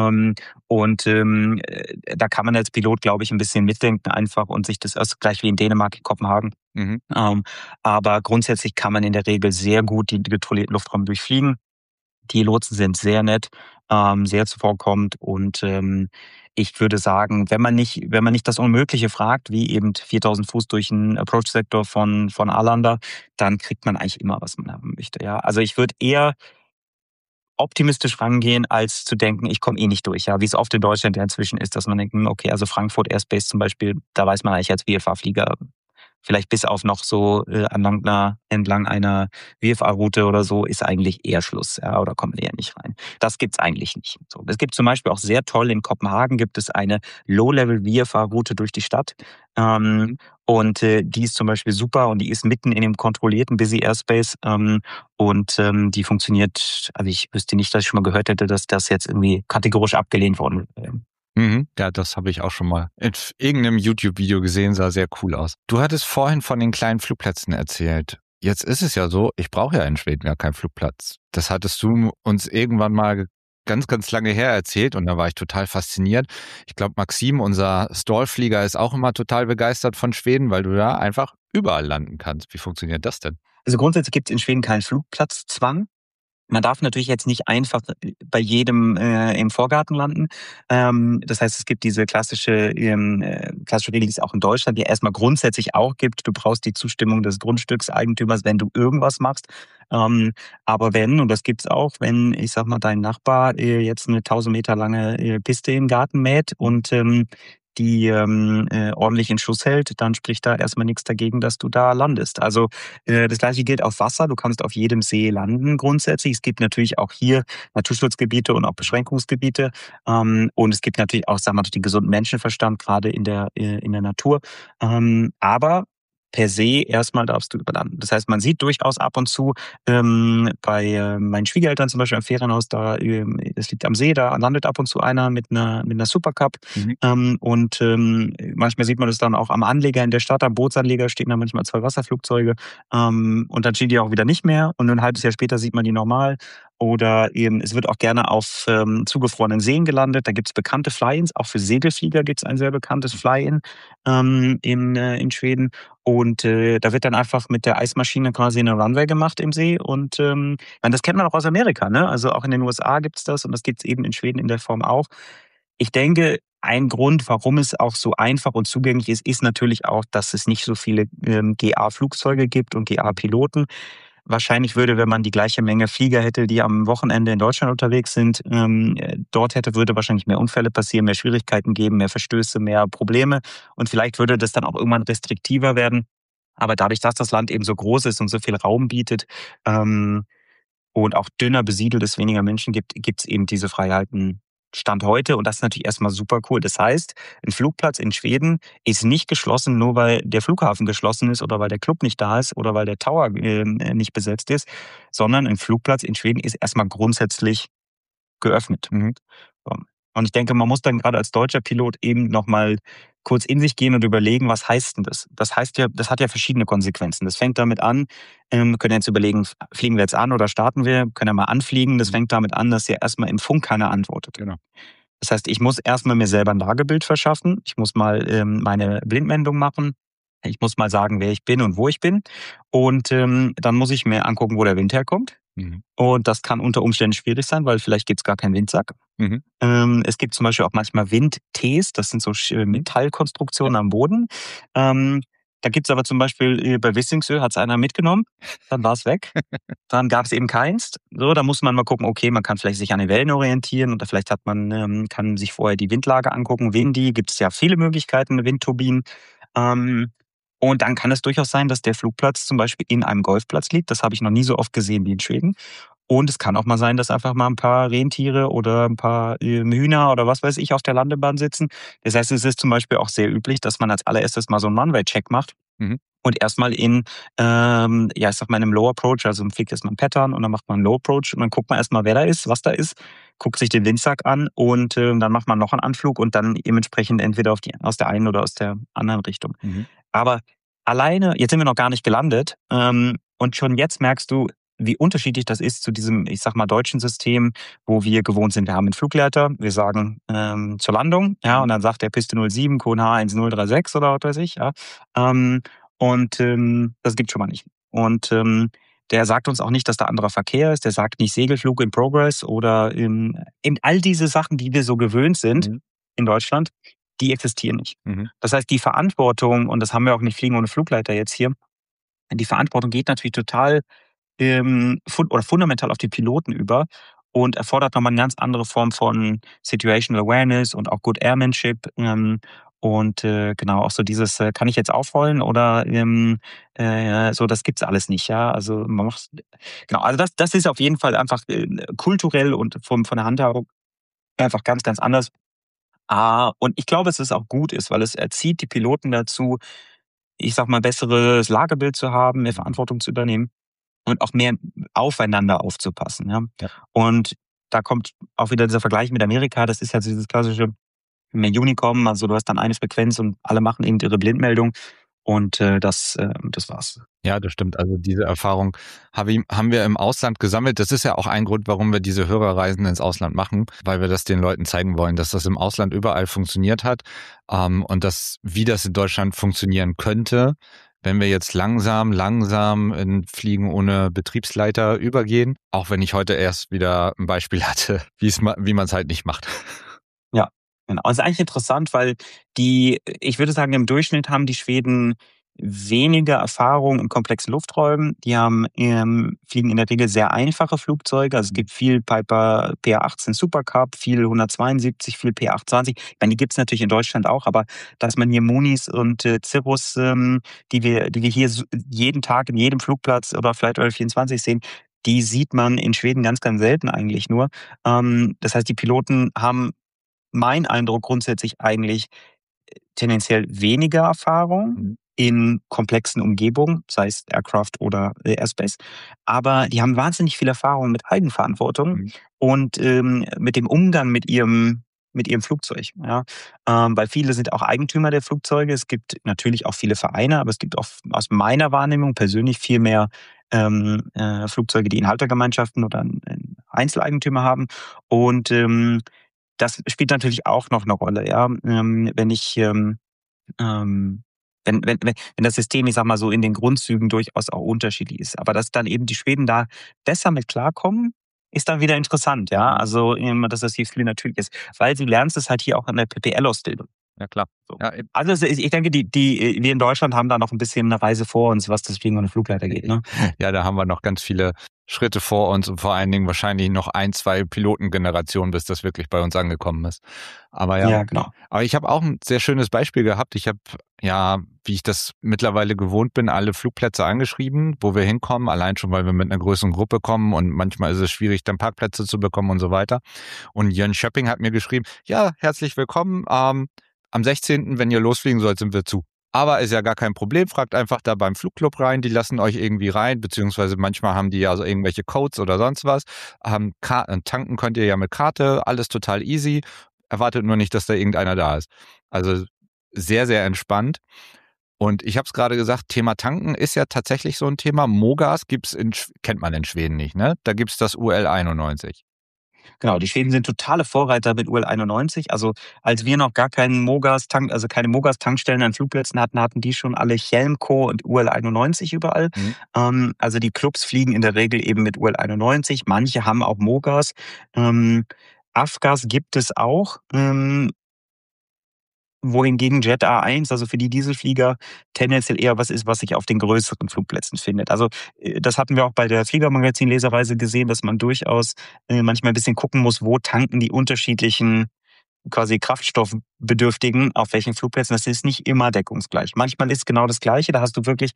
Da kann man als Pilot, glaube ich, ein bisschen mitdenken einfach und sich das gleich wie in Dänemark, Kopenhagen. Aber grundsätzlich kann man in der Regel sehr gut die kontrollierten Luftraum durchfliegen. Die Lotsen sind sehr nett, sehr zuvorkommend und ich würde sagen, wenn man nicht das Unmögliche fragt, wie eben 4000 Fuß durch einen Approach-Sektor von Arlanda, dann kriegt man eigentlich immer, was man haben möchte. Ja, also ich würde eher optimistisch rangehen, als zu denken, ich komme eh nicht durch. Ja, wie es oft in Deutschland ja inzwischen ist, dass man denkt, okay, also Frankfurt Airspace zum Beispiel, da weiß man eigentlich als VFA-Flieger, vielleicht bis auf noch so entlang einer VFA-Route oder so, ist eigentlich eher Schluss, ja, oder kommt eher nicht rein. Das gibt's eigentlich nicht. So, es gibt zum Beispiel auch sehr toll, in Kopenhagen gibt es eine Low-Level-VFA-Route durch die Stadt. Die ist zum Beispiel super und die ist mitten in dem kontrollierten Busy Airspace die funktioniert, also ich wüsste nicht, dass ich schon mal gehört hätte, dass das jetzt irgendwie kategorisch abgelehnt worden wäre. Ja, das habe ich auch schon mal in irgendeinem YouTube-Video gesehen, sah sehr cool aus. Du hattest vorhin von den kleinen Flugplätzen erzählt. Jetzt ist es ja so, ich brauche ja in Schweden gar keinen Flugplatz. Das hattest du uns irgendwann mal ganz, ganz lange her erzählt und da war ich total fasziniert. Ich glaube, Maxim, unser Stallflieger, ist auch immer total begeistert von Schweden, weil du da einfach überall landen kannst. Wie funktioniert das denn? Also grundsätzlich gibt es in Schweden keinen Flugplatzzwang. Man darf natürlich jetzt nicht einfach bei jedem im Vorgarten landen. Das heißt, es gibt diese klassische Regel, die es auch in Deutschland ja erstmal grundsätzlich auch gibt. Du brauchst die Zustimmung des Grundstückseigentümers, wenn du irgendwas machst. Aber und das gibt's auch, wenn, ich sag mal, dein Nachbar jetzt eine 1000 Meter lange Piste im Garten mäht und die ordentlich in Schuss hält, dann spricht da erstmal nichts dagegen, dass du da landest. Also das Gleiche gilt auf Wasser. Du kannst auf jedem See landen grundsätzlich. Es gibt natürlich auch hier Naturschutzgebiete und auch Beschränkungsgebiete. Und es gibt natürlich auch, sagen wir mal, den gesunden Menschenverstand, gerade in der Natur. Aber per se erstmal darfst du überlanden. Das heißt, man sieht durchaus ab und zu bei meinen Schwiegereltern zum Beispiel im Ferienhaus, das liegt am See, da landet ab und zu einer mit einer Supercup. Manchmal sieht man das dann auch am Anleger in der Stadt, am Bootsanleger stehen da manchmal 2 Wasserflugzeuge und dann stehen die auch wieder nicht mehr und ein halbes Jahr später sieht man die normal. Oder es wird auch gerne auf zugefrorenen Seen gelandet. Da gibt es bekannte Fly-ins. Auch für Segelflieger gibt es ein sehr bekanntes Fly-in in Schweden. Und da wird dann einfach mit der Eismaschine quasi eine Runway gemacht im See. Und das kennt man auch aus Amerika, ne? Also auch in den USA gibt es das und das gibt es eben in Schweden in der Form auch. Ich denke, ein Grund, warum es auch so einfach und zugänglich ist natürlich auch, dass es nicht so viele GA-Flugzeuge gibt und GA-Piloten. Wahrscheinlich würde, wenn man die gleiche Menge Flieger hätte, die am Wochenende in Deutschland unterwegs sind, würde wahrscheinlich mehr Unfälle passieren, mehr Schwierigkeiten geben, mehr Verstöße, mehr Probleme. Und vielleicht würde das dann auch irgendwann restriktiver werden. Aber dadurch, dass das Land eben so groß ist und so viel Raum bietet und auch dünner besiedelt es weniger Menschen gibt, gibt es eben diese Freiheiten Stand heute, und das ist natürlich erstmal super cool. Das heißt, ein Flugplatz in Schweden ist nicht geschlossen, nur weil der Flughafen geschlossen ist oder weil der Club nicht da ist oder weil der Tower nicht besetzt ist, sondern ein Flugplatz in Schweden ist erstmal grundsätzlich geöffnet. So. Und ich denke, man muss dann gerade als deutscher Pilot eben nochmal kurz in sich gehen und überlegen, was heißt denn das? Das heißt ja, das hat ja verschiedene Konsequenzen. Das fängt damit an, können jetzt überlegen, fliegen wir jetzt an oder starten wir, können ja mal anfliegen. Das fängt damit an, dass ja erstmal im Funk keiner antwortet. Genau. Das heißt, ich muss erstmal mir selber ein Lagebild verschaffen. Ich muss mal meine Blindmeldung machen. Ich muss mal sagen, wer ich bin und wo ich bin. Und dann muss ich mir angucken, wo der Wind herkommt. Und das kann unter Umständen schwierig sein, weil vielleicht gibt es gar keinen Windsack. Es gibt zum Beispiel auch manchmal Windtees, das sind so Metallkonstruktionen am Boden. Da gibt es aber zum Beispiel bei Wissingsö hat es einer mitgenommen, dann war es weg. Dann gab es eben keins. So, da muss man mal gucken, okay, man kann vielleicht sich an den Wellen orientieren oder vielleicht kann sich vorher die Windlage angucken. Windy, gibt es ja viele Möglichkeiten, Windturbinen. Und dann kann es durchaus sein, dass der Flugplatz zum Beispiel in einem Golfplatz liegt. Das habe ich noch nie so oft gesehen wie in Schweden. Und es kann auch mal sein, dass einfach mal ein paar Rentiere oder ein paar Hühner oder was weiß ich auf der Landebahn sitzen. Das heißt, es ist zum Beispiel auch sehr üblich, dass man als allererstes mal so einen Runway-Check macht. Und erstmal in einem Low Approach, also fliegt erstmal ein Pattern und dann macht man einen Low Approach und dann guckt man erstmal, wer da ist, was da ist, guckt sich den Windsack an und dann macht man noch einen Anflug und dann dementsprechend entweder aus der einen oder aus der anderen Richtung. Aber alleine, jetzt sind wir noch gar nicht gelandet und schon jetzt merkst du, wie unterschiedlich das ist zu diesem, ich sag mal, deutschen System, wo wir gewohnt sind. Wir haben einen Flugleiter, wir sagen zur Landung, ja, und dann sagt der Piste 07, QNH 1036 oder was weiß ich, ja. Das gibt's schon mal nicht. Und der sagt uns auch nicht, dass da anderer Verkehr ist. Der sagt nicht Segelflug in Progress oder eben all diese Sachen, die wir so gewöhnt sind in Deutschland, die existieren nicht. Das heißt, die Verantwortung, und das haben wir auch nicht Fliegen ohne Flugleiter jetzt hier, die Verantwortung geht natürlich total fundamental auf die Piloten über und erfordert nochmal eine ganz andere Form von Situational Awareness und auch Good Airmanship. Genau, auch so dieses, kann ich jetzt aufrollen oder so, das gibt's alles nicht, ja. Also man macht, genau, also das ist auf jeden Fall einfach kulturell und von der Handhabung einfach ganz, ganz anders. Und ich glaube, dass es auch gut ist, weil es erzieht die Piloten dazu, ich sag mal, besseres Lagebild zu haben, mehr Verantwortung zu übernehmen und auch mehr aufeinander aufzupassen. Ja? Und da kommt auch wieder dieser Vergleich mit Amerika. Das ist ja dieses klassische Unicom. Also du hast dann eine Frequenz und alle machen eben ihre Blindmeldung. Und das war's. Ja, das stimmt. Also diese Erfahrung haben wir im Ausland gesammelt. Das ist ja auch ein Grund, warum wir diese Hörerreisen ins Ausland machen, weil wir das den Leuten zeigen wollen, dass das im Ausland überall funktioniert hat und wie das in Deutschland funktionieren könnte, wenn wir jetzt langsam in Fliegen ohne Betriebsleiter übergehen. Auch wenn ich heute erst wieder ein Beispiel hatte, wie man es halt nicht macht. Ja, genau. Also eigentlich interessant, weil ich würde sagen, im Durchschnitt haben die Schweden weniger Erfahrung in komplexen Lufträumen. Die fliegen in der Regel sehr einfache Flugzeuge. Also es gibt viel Piper PA-18 Super Cup, viel 172, viel PA-820. Ich meine, die gibt's natürlich in Deutschland auch, aber dass man hier Munis und Cirrus, die wir hier jeden Tag in jedem Flugplatz oder Flight Oil 24 sehen, die sieht man in Schweden ganz, ganz selten eigentlich nur. Das heißt, die Piloten haben, mein Eindruck, grundsätzlich eigentlich tendenziell weniger Erfahrung in komplexen Umgebungen, sei es Aircraft oder Airspace. Aber die haben wahnsinnig viel Erfahrung mit Eigenverantwortung und mit dem Umgang mit ihrem Flugzeug. Ja? Weil viele sind auch Eigentümer der Flugzeuge. Es gibt natürlich auch viele Vereine, aber es gibt auch aus meiner Wahrnehmung persönlich viel mehr Flugzeuge, die Haltergemeinschaften oder Einzeleigentümer haben. Und das spielt natürlich auch noch eine Rolle, ja. Wenn das System, ich sag mal so, in den Grundzügen durchaus auch unterschiedlich ist. Aber dass dann eben die Schweden da besser mit klarkommen, ist dann wieder interessant, ja. Also, dass das hier viel natürlich ist. Weil du lernst es halt hier auch an der PPL-Ausbildung. Ja, klar. So. Ja, also ich denke, wir in Deutschland haben da noch ein bisschen eine Reise vor uns, was das Fliegen ohne Flugleiter geht, ne? Ja, da haben wir noch ganz viele Schritte vor uns und vor allen Dingen wahrscheinlich noch 1-2 Pilotengenerationen, bis das wirklich bei uns angekommen ist. Aber ja. Ja, genau. Aber ich habe auch ein sehr schönes Beispiel gehabt. Ich habe, ja, wie ich das mittlerweile gewohnt bin, alle Flugplätze angeschrieben, wo wir hinkommen, allein schon, weil wir mit einer größeren Gruppe kommen und manchmal ist es schwierig, dann Parkplätze zu bekommen und so weiter. Und Jön Schöpping hat mir geschrieben, ja, herzlich willkommen, am 16., wenn ihr losfliegen sollt, sind wir zu. Aber ist ja gar kein Problem, fragt einfach da beim Flugclub rein, die lassen euch irgendwie rein, beziehungsweise manchmal haben die ja so irgendwelche Codes oder sonst was. Tanken könnt ihr ja mit Karte, alles total easy. Erwartet nur nicht, dass da irgendeiner da ist. Also sehr, sehr entspannt. Und ich habe es gerade gesagt, Thema Tanken ist ja tatsächlich so ein Thema. Mogas kennt man in Schweden nicht, ne? Da gibt's das UL 91. Genau, die Schweden sind totale Vorreiter mit UL 91. Also als wir noch gar keinen keine Mogas-Tankstellen an Flugplätzen hatten die schon alle Chelmco und UL 91 überall. Also die Clubs fliegen in der Regel eben mit UL 91. Manche haben auch Mogas. Afgas gibt es auch. Wohingegen Jet A1, also für die Dieselflieger, tendenziell eher was ist, was sich auf den größeren Flugplätzen findet. Also das hatten wir auch bei der Fliegermagazin-Leserreise gesehen, dass man durchaus manchmal ein bisschen gucken muss, wo tanken die unterschiedlichen quasi Kraftstoffbedürftigen, auf welchen Flugplätzen. Das ist nicht immer deckungsgleich. Manchmal ist genau das Gleiche. Da hast du wirklich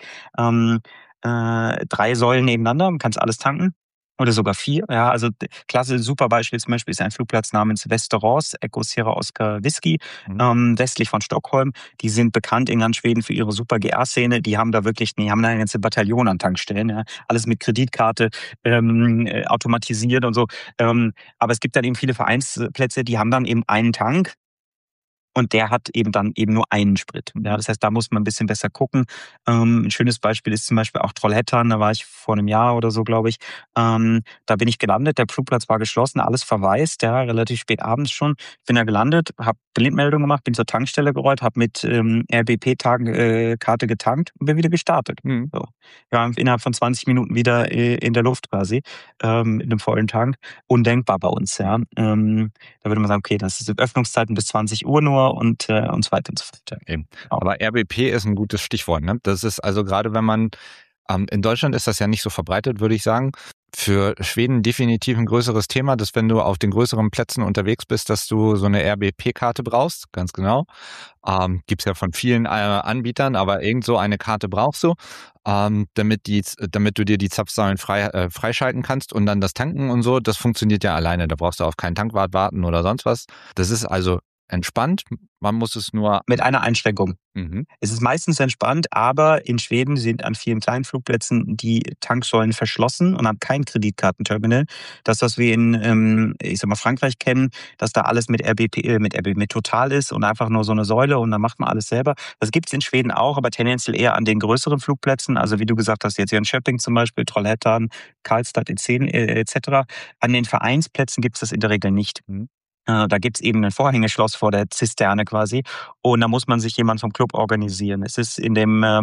3 Säulen nebeneinander und kannst alles tanken. Oder sogar 4. Ja, also klasse, super Beispiel zum Beispiel ist ein Flugplatz namens Västerås, Echo Sierra Oscar Whisky, westlich von Stockholm. Die sind bekannt in ganz Schweden für ihre super GA-Szene. Die haben da eine ganze Bataillon an Tankstellen. Ja. Alles mit Kreditkarte, automatisiert und so. Aber es gibt dann eben viele Vereinsplätze, die haben dann eben einen Tank. Und der hat eben dann nur einen Sprit. Ja, das heißt, da muss man ein bisschen besser gucken. Ein schönes Beispiel ist zum Beispiel auch Trollhättan. Da war ich vor einem Jahr oder so, glaube ich. Da bin ich gelandet. Der Flugplatz war geschlossen, alles verwaist. Ja, relativ spät abends schon. Ich bin da gelandet, habe Blindmeldung gemacht, bin zur Tankstelle gerollt, habe mit RBP-Karte getankt und bin wieder gestartet. So. Wir waren innerhalb von 20 Minuten wieder in der Luft quasi, in einem vollen Tank. Undenkbar bei uns. Ja. Da würde man sagen, okay, das ist Öffnungszeiten bis 20 Uhr nur und so weiter und so fort. Eben. Aber RBP ist ein gutes Stichwort. Ne? Das ist also gerade, wenn man in Deutschland ist das ja nicht so verbreitet, würde ich sagen. Für Schweden definitiv ein größeres Thema, dass wenn du auf den größeren Plätzen unterwegs bist, dass du so eine RBP-Karte brauchst, ganz genau. Gibt's ja von vielen Anbietern, aber irgend so eine Karte brauchst du, damit du dir die Zapfsäulen freischalten kannst und dann das Tanken und so, das funktioniert ja alleine. Da brauchst du auf keinen Tankwart warten oder sonst was. Das ist also entspannt. Man muss es nur... Mit einer Einschränkung. Es ist meistens entspannt, aber in Schweden sind an vielen kleinen Flugplätzen die Tanksäulen verschlossen und haben kein Kreditkartenterminal. Das, was wir in Frankreich kennen, dass da alles mit mit Total ist und einfach nur so eine Säule und dann macht man alles selber. Das gibt es in Schweden auch, aber tendenziell eher an den größeren Flugplätzen. Also wie du gesagt hast, jetzt hier in Schöpping zum Beispiel, Trollhättan, Karlstad etc. An den Vereinsplätzen gibt es das in der Regel nicht. Da gibt's eben ein Vorhängeschloss vor der Zisterne quasi und da muss man sich jemand vom Club organisieren. Es ist es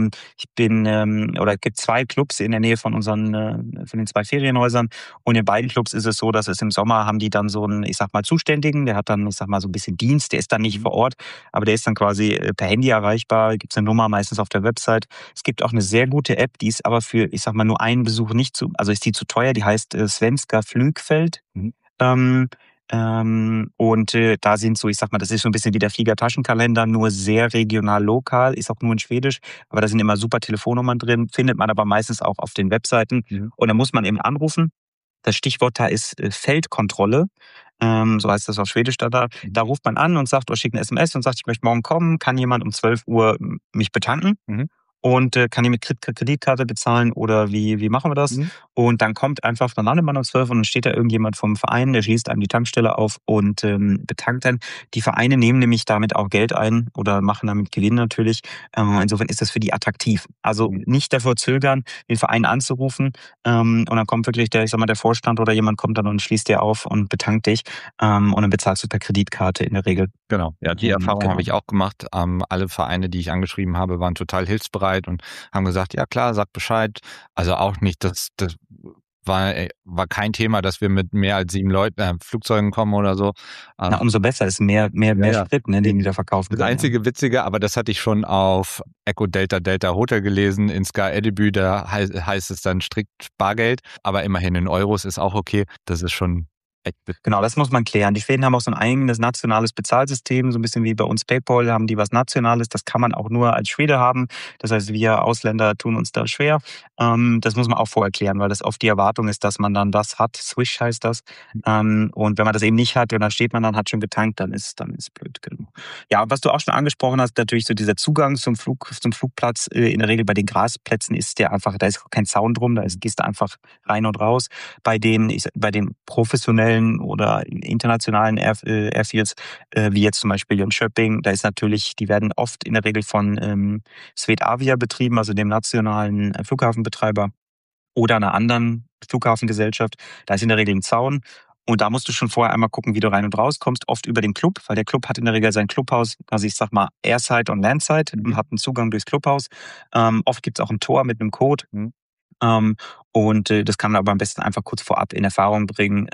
gibt 2 Clubs in der Nähe von von den 2 Ferienhäusern und in beiden Clubs ist es so, dass es im Sommer haben die dann so einen, Zuständigen, der hat dann, so ein bisschen Dienst, der ist dann nicht vor Ort, aber der ist dann quasi per Handy erreichbar, gibt's eine Nummer meistens auf der Website. Es gibt auch eine sehr gute App, die ist aber für, nur einen Besuch ist die zu teuer, die heißt Svenska Flugfeld. Da sind so, das ist so ein bisschen wie der Fliegertaschenkalender, nur sehr regional lokal, ist auch nur in Schwedisch, aber da sind immer super Telefonnummern drin, findet man aber meistens auch auf den Webseiten. Und da muss man eben anrufen. Das Stichwort da ist Feldkontrolle, so heißt das auf Schwedisch da. Da ruft man an und sagt, oder schickt eine SMS und sagt, ich möchte morgen kommen, kann jemand um 12 Uhr mich betanken? Und kann ich mit Kreditkarte bezahlen oder wie machen wir das? Und dann dann landet man um 12 und dann steht da irgendjemand vom Verein, der schließt einem die Tankstelle auf und betankt dann. Die Vereine nehmen nämlich damit auch Geld ein oder machen damit Gewinn natürlich. Insofern ist das für die attraktiv. Also nicht davor zögern, den Verein anzurufen und dann kommt wirklich der Vorstand oder jemand kommt dann und schließt dir auf und betankt dich und dann bezahlst du per Kreditkarte in der Regel. Genau, ja, die Erfahrung habe ich auch gemacht. Alle Vereine, die ich angeschrieben habe, waren total hilfsbereit und haben gesagt, ja klar, sag Bescheid. Also auch nicht, das war kein Thema, dass wir mit mehr als 7 Leuten Flugzeugen kommen oder so. Na, umso besser, ist mehr Sprit, ne, den die da verkaufen. Das einzige Witzige, aber das hatte ich schon auf Echo Delta Delta Hotel gelesen, in Sky Edinburgh, da heißt es dann strikt Bargeld, aber immerhin in Euros ist auch okay. Das ist schon echt witzig. Genau, das muss man klären. Die Schweden haben auch so ein eigenes nationales Bezahlsystem, so ein bisschen wie bei uns PayPal, haben die was Nationales. Das kann man auch nur als Schwede haben. Das heißt, wir Ausländer tun uns da schwer. Das muss man auch vorher klären, weil das oft die Erwartung ist, dass man dann das hat. Swish heißt das. Und wenn man das eben nicht hat und dann steht man dann, hat schon getankt, dann ist blöd. Genau. Ja, was du auch schon angesprochen hast, natürlich so dieser Zugang zum Flugplatz, in der Regel bei den Grasplätzen ist der einfach, da ist kein Zaun drum, gehst du einfach rein und raus. Bei den professionellen oder internationalen Airfields, wie jetzt zum Beispiel Jönköping, da ist natürlich, die werden oft in der Regel von Swedavia betrieben, also dem nationalen Flughafenbetreiber oder einer anderen Flughafengesellschaft. Da ist in der Regel ein Zaun. Und da musst du schon vorher einmal gucken, wie du rein und raus kommst, oft über den Club, weil der Club hat in der Regel sein Clubhaus, also ich sag mal Airside und Landside, und hat einen Zugang durchs Clubhaus. Oft gibt es auch ein Tor mit einem Code. Und das kann man aber am besten einfach kurz vorab in Erfahrung bringen.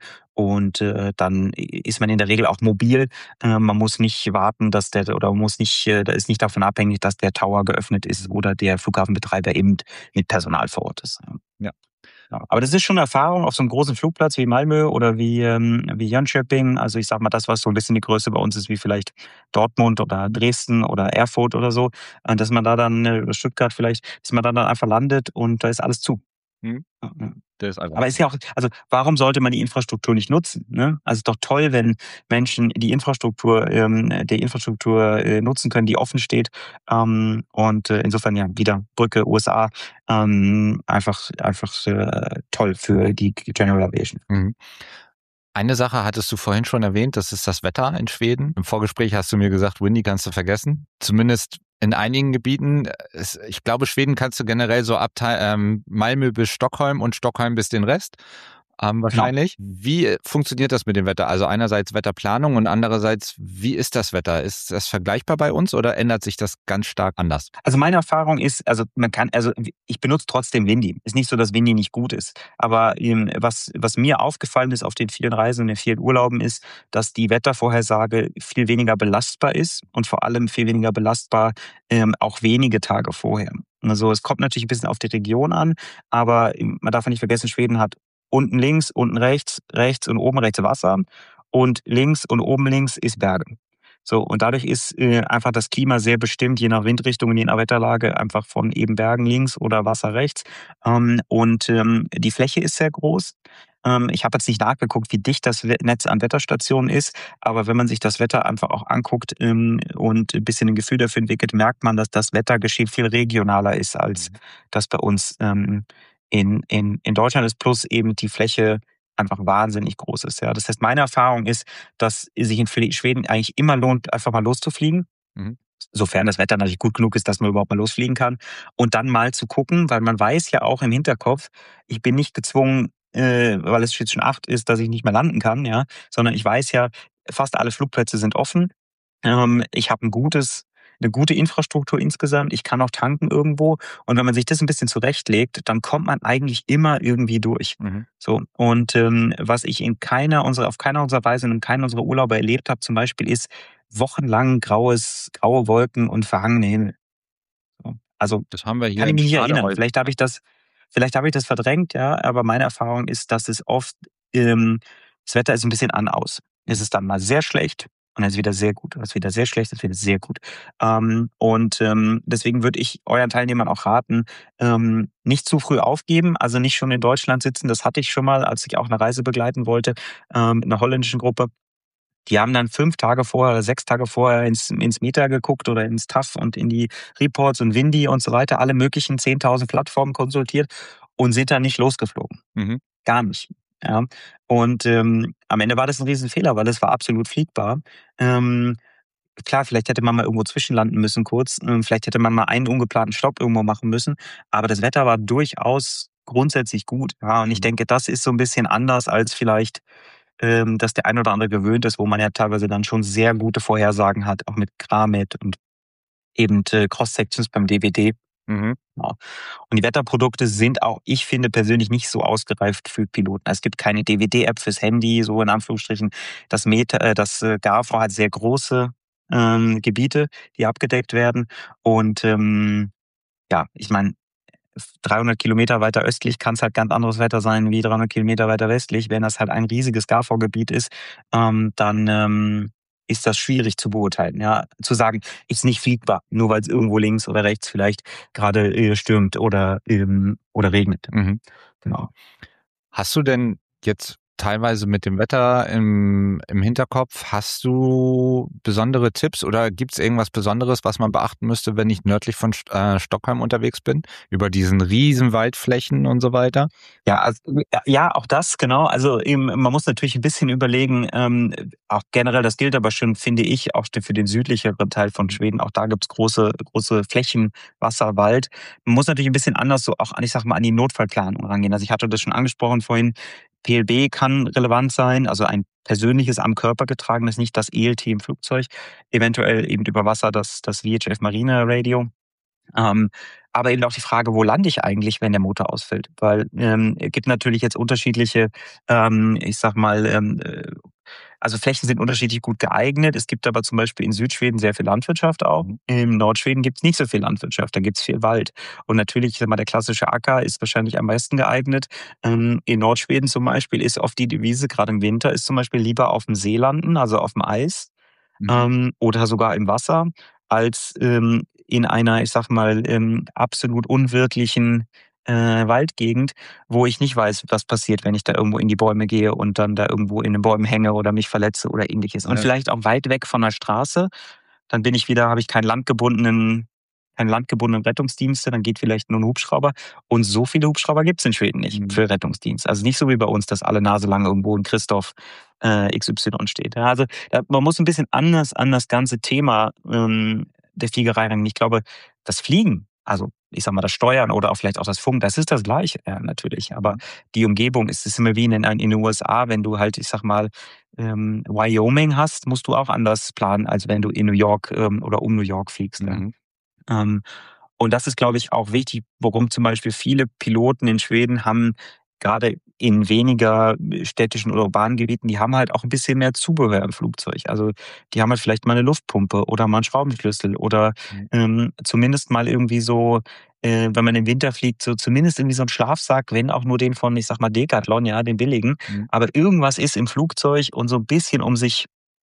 Dann ist man in der Regel auch mobil. Man muss nicht warten, da ist nicht davon abhängig, dass der Tower geöffnet ist oder der Flughafenbetreiber eben mit Personal vor Ort ist. Ja. Ja, aber das ist schon eine Erfahrung auf so einem großen Flugplatz wie Malmö oder wie Jönköping. Also ich sag mal, das, was so ein bisschen die Größe bei uns ist, wie vielleicht Dortmund oder Dresden oder Erfurt oder so, dass man da dann, Stuttgart vielleicht, dass man da dann einfach landet und da ist alles zu. Mhm. Ja. Das ist Aber ist ja auch, also warum sollte man die Infrastruktur nicht nutzen? Ne? Also es ist doch toll, wenn Menschen die Infrastruktur nutzen können, die offen steht. Insofern ja wieder Brücke USA einfach toll für die General Aviation. Mhm. Eine Sache hattest du vorhin schon erwähnt, das ist das Wetter in Schweden. Im Vorgespräch hast du mir gesagt, Windy kannst du vergessen. Zumindest in einigen Gebieten. Ich glaube, Schweden kannst du generell so Malmö bis Stockholm und Stockholm bis den Rest. Wahrscheinlich. Genau. Wie funktioniert das mit dem Wetter? Also einerseits Wetterplanung und andererseits, wie ist das Wetter? Ist das vergleichbar bei uns oder ändert sich das ganz stark anders? Also meine Erfahrung ist, ich benutze trotzdem Windy. Ist nicht so, dass Windy nicht gut ist. Aber was mir aufgefallen ist auf den vielen Reisen und den vielen Urlauben ist, dass die Wettervorhersage viel weniger belastbar ist und vor allem viel weniger belastbar auch wenige Tage vorher. Also es kommt natürlich ein bisschen auf die Region an, aber man darf nicht vergessen, Schweden hat unten links, unten rechts und oben rechts Wasser und links und oben links ist Berge. So, und dadurch ist einfach das Klima sehr bestimmt, je nach Windrichtung und je nach Wetterlage, einfach von eben Bergen links oder Wasser rechts. Die Fläche ist sehr groß. Ich habe jetzt nicht nachgeguckt, wie dicht das Netz an Wetterstationen ist, aber wenn man sich das Wetter einfach auch anguckt und ein bisschen ein Gefühl dafür entwickelt, merkt man, dass das Wettergeschehen viel regionaler ist, als das bei uns in Deutschland ist, plus eben die Fläche einfach wahnsinnig groß ist. Ja. Das heißt, meine Erfahrung ist, dass sich in Schweden eigentlich immer lohnt, einfach mal loszufliegen. Sofern das Wetter natürlich gut genug ist, dass man überhaupt mal losfliegen kann. Und dann mal zu gucken, weil man weiß ja auch im Hinterkopf, ich bin nicht gezwungen, weil es jetzt schon 8 ist, dass ich nicht mehr landen kann, ja, sondern ich weiß ja, fast alle Flugplätze sind offen. Ich habe eine gute Infrastruktur insgesamt. Ich kann auch tanken irgendwo. Und wenn man sich das ein bisschen zurechtlegt, dann kommt man eigentlich immer irgendwie durch. So. Und was ich auf keiner unserer Reisen und in keiner unserer Urlaube erlebt habe, zum Beispiel, ist wochenlang graue Wolken und verhangene Himmel. So. Also das haben wir hier kann ich mich nicht erinnern. heute. Vielleicht habe ich das verdrängt, ja. Aber meine Erfahrung ist, dass es oft das Wetter ist ein bisschen an aus. Es ist dann mal sehr schlecht. Und dann ist wieder sehr gut. Es ist wieder sehr schlecht, es ist wieder sehr gut. Deswegen würde ich euren Teilnehmern auch raten, nicht zu früh aufgeben, also nicht schon in Deutschland sitzen. Das hatte ich schon mal, als ich auch eine Reise begleiten wollte, mit einer holländischen Gruppe. Die haben dann 5 Tage vorher oder 6 Tage vorher ins Meta geguckt oder ins TAF und in die Reports und Windy und so weiter, alle möglichen 10.000 Plattformen konsultiert und sind dann nicht losgeflogen. Gar nicht. Ja. Und am Ende war das ein Riesenfehler, weil es war absolut fliegbar. Klar, vielleicht hätte man mal irgendwo zwischenlanden müssen kurz. Vielleicht hätte man mal einen ungeplanten Stopp irgendwo machen müssen. Aber das Wetter war durchaus grundsätzlich gut. Ja, und ich denke, das ist so ein bisschen anders als vielleicht, dass der ein oder andere gewöhnt ist, wo man ja teilweise dann schon sehr gute Vorhersagen hat, auch mit Gramet und eben Cross-Sections beim DWD. Mhm. Ja. Und die Wetterprodukte sind auch, ich finde persönlich, nicht so ausgereift für Piloten. Es gibt keine DVD-App fürs Handy, so in Anführungsstrichen. Das GAFO hat sehr große Gebiete, die abgedeckt werden. Und ja, ich meine, 300 Kilometer weiter östlich kann es halt ganz anderes Wetter sein wie 300 Kilometer weiter westlich. Wenn das halt ein riesiges GAFO-Gebiet ist, dann ist das schwierig zu beurteilen. Ja, zu sagen, ist nicht fliegbar, nur weil es irgendwo links oder rechts vielleicht gerade stürmt oder regnet. Mhm. Genau. Hast du denn jetzt teilweise mit dem Wetter im Hinterkopf, hast du besondere Tipps oder gibt es irgendwas Besonderes, was man beachten müsste, wenn ich nördlich von Stockholm unterwegs bin? Über diesen riesen Waldflächen und so weiter? Ja, also, ja, auch das, genau. Also eben, man muss natürlich ein bisschen überlegen, auch generell, das gilt aber schon, finde ich, auch für den südlicheren Teil von Schweden. Auch da gibt's große Flächen, Wasser, Wald. Man muss natürlich ein bisschen anders so auch, ich sag mal, an die Notfallplanung rangehen. Also ich hatte das schon angesprochen vorhin. PLB kann relevant sein, also ein persönliches am Körper getragenes, nicht das ELT im Flugzeug. Eventuell eben über Wasser das VHF Marine Radio. Aber eben auch die Frage, wo lande ich eigentlich, wenn der Motor ausfällt? Weil es gibt natürlich jetzt unterschiedliche, ich sag mal, also Flächen sind unterschiedlich gut geeignet. Es gibt aber zum Beispiel in Südschweden sehr viel Landwirtschaft auch. Im Nordschweden gibt es nicht so viel Landwirtschaft, da gibt es viel Wald. Und natürlich, ich sag mal, der klassische Acker ist wahrscheinlich am meisten geeignet. In Nordschweden zum Beispiel ist oft die Devise, gerade im Winter, ist zum Beispiel lieber auf dem See landen, also auf dem Eis, oder sogar im Wasser, als in einer, ich sag mal, absolut unwirtlichen Waldgegend, wo ich nicht weiß, was passiert, wenn ich da irgendwo in die Bäume gehe und dann da irgendwo in den Bäumen hänge oder mich verletze oder ähnliches. Und vielleicht auch weit weg von der Straße. Dann habe ich keine landgebundenen Rettungsdienste, dann geht vielleicht nur ein Hubschrauber. Und so viele Hubschrauber gibt es in Schweden nicht für Rettungsdienst. Also nicht so wie bei uns, dass alle Nase lang irgendwo in Christoph XY steht. Ja, also man muss ein bisschen anders an das ganze Thema der Fliegerei rangehen. Ich glaube, das Fliegen, also ich sag mal, das Steuern oder auch vielleicht auch das Funken, das ist das Gleiche, natürlich. Aber die Umgebung ist immer wie in den USA, wenn du halt, ich sag mal, Wyoming hast, musst du auch anders planen, als wenn du in New York oder um New York fliegst. Mhm. Und das ist, glaube ich, auch wichtig, worum zum Beispiel viele Piloten in Schweden haben, gerade in weniger städtischen oder urbanen Gebieten, die haben halt auch ein bisschen mehr Zubehör im Flugzeug. Also die haben halt vielleicht mal eine Luftpumpe oder mal einen Schraubenschlüssel oder zumindest mal irgendwie so, wenn man im Winter fliegt, so zumindest irgendwie so einen Schlafsack, wenn auch nur den von, ich sag mal, Decathlon, ja, den billigen. Aber irgendwas ist im Flugzeug und so ein bisschen um sich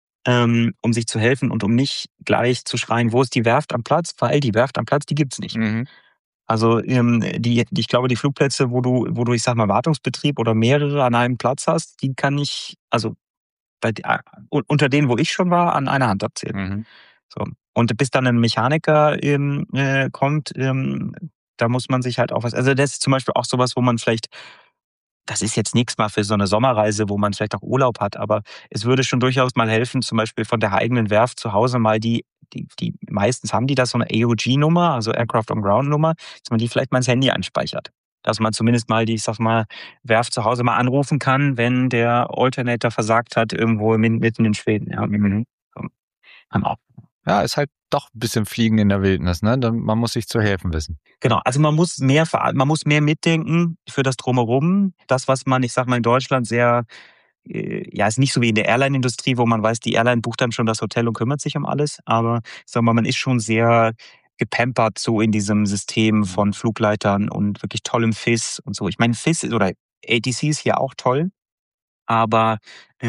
zu helfen und um nicht gleich zu schreien, wo ist die Werft am Platz? Weil die Werft am Platz, die gibt's nicht. Also ich glaube, die Flugplätze, wo du, ich sag mal, Wartungsbetrieb oder mehrere an einem Platz hast, die kann ich, also unter denen, wo ich schon war, an einer Hand abzählen. So. Und bis dann ein Mechaniker kommt, da muss man sich halt auch also das ist zum Beispiel auch sowas, wo man vielleicht, das ist jetzt nichts mal für so eine Sommerreise, wo man vielleicht auch Urlaub hat, aber es würde schon durchaus mal helfen, zum Beispiel von der eigenen Werft zu Hause mal die meistens haben die das so eine AOG-Nummer, also Aircraft on Ground-Nummer, dass man die vielleicht mal ins Handy einspeichert. Dass man zumindest mal die, ich sag mal, Werft zu Hause mal anrufen kann, wenn der Alternator versagt hat, irgendwo mitten in Schweden. Ja. Genau. Ja, ist halt doch ein bisschen Fliegen in der Wildnis, ne? Man muss sich zu helfen wissen. Genau, also man muss mehr mitdenken für das Drumherum. Das, was man, ich sag mal, in Deutschland sehr, ist nicht so wie in der Airline-Industrie, wo man weiß, die Airline bucht dann schon das Hotel und kümmert sich um alles. Aber ich sag mal, man ist schon sehr gepampert so in diesem System von Flugleitern und wirklich tollem FIS und so. Ich meine, FIS oder ATC ist hier auch toll, aber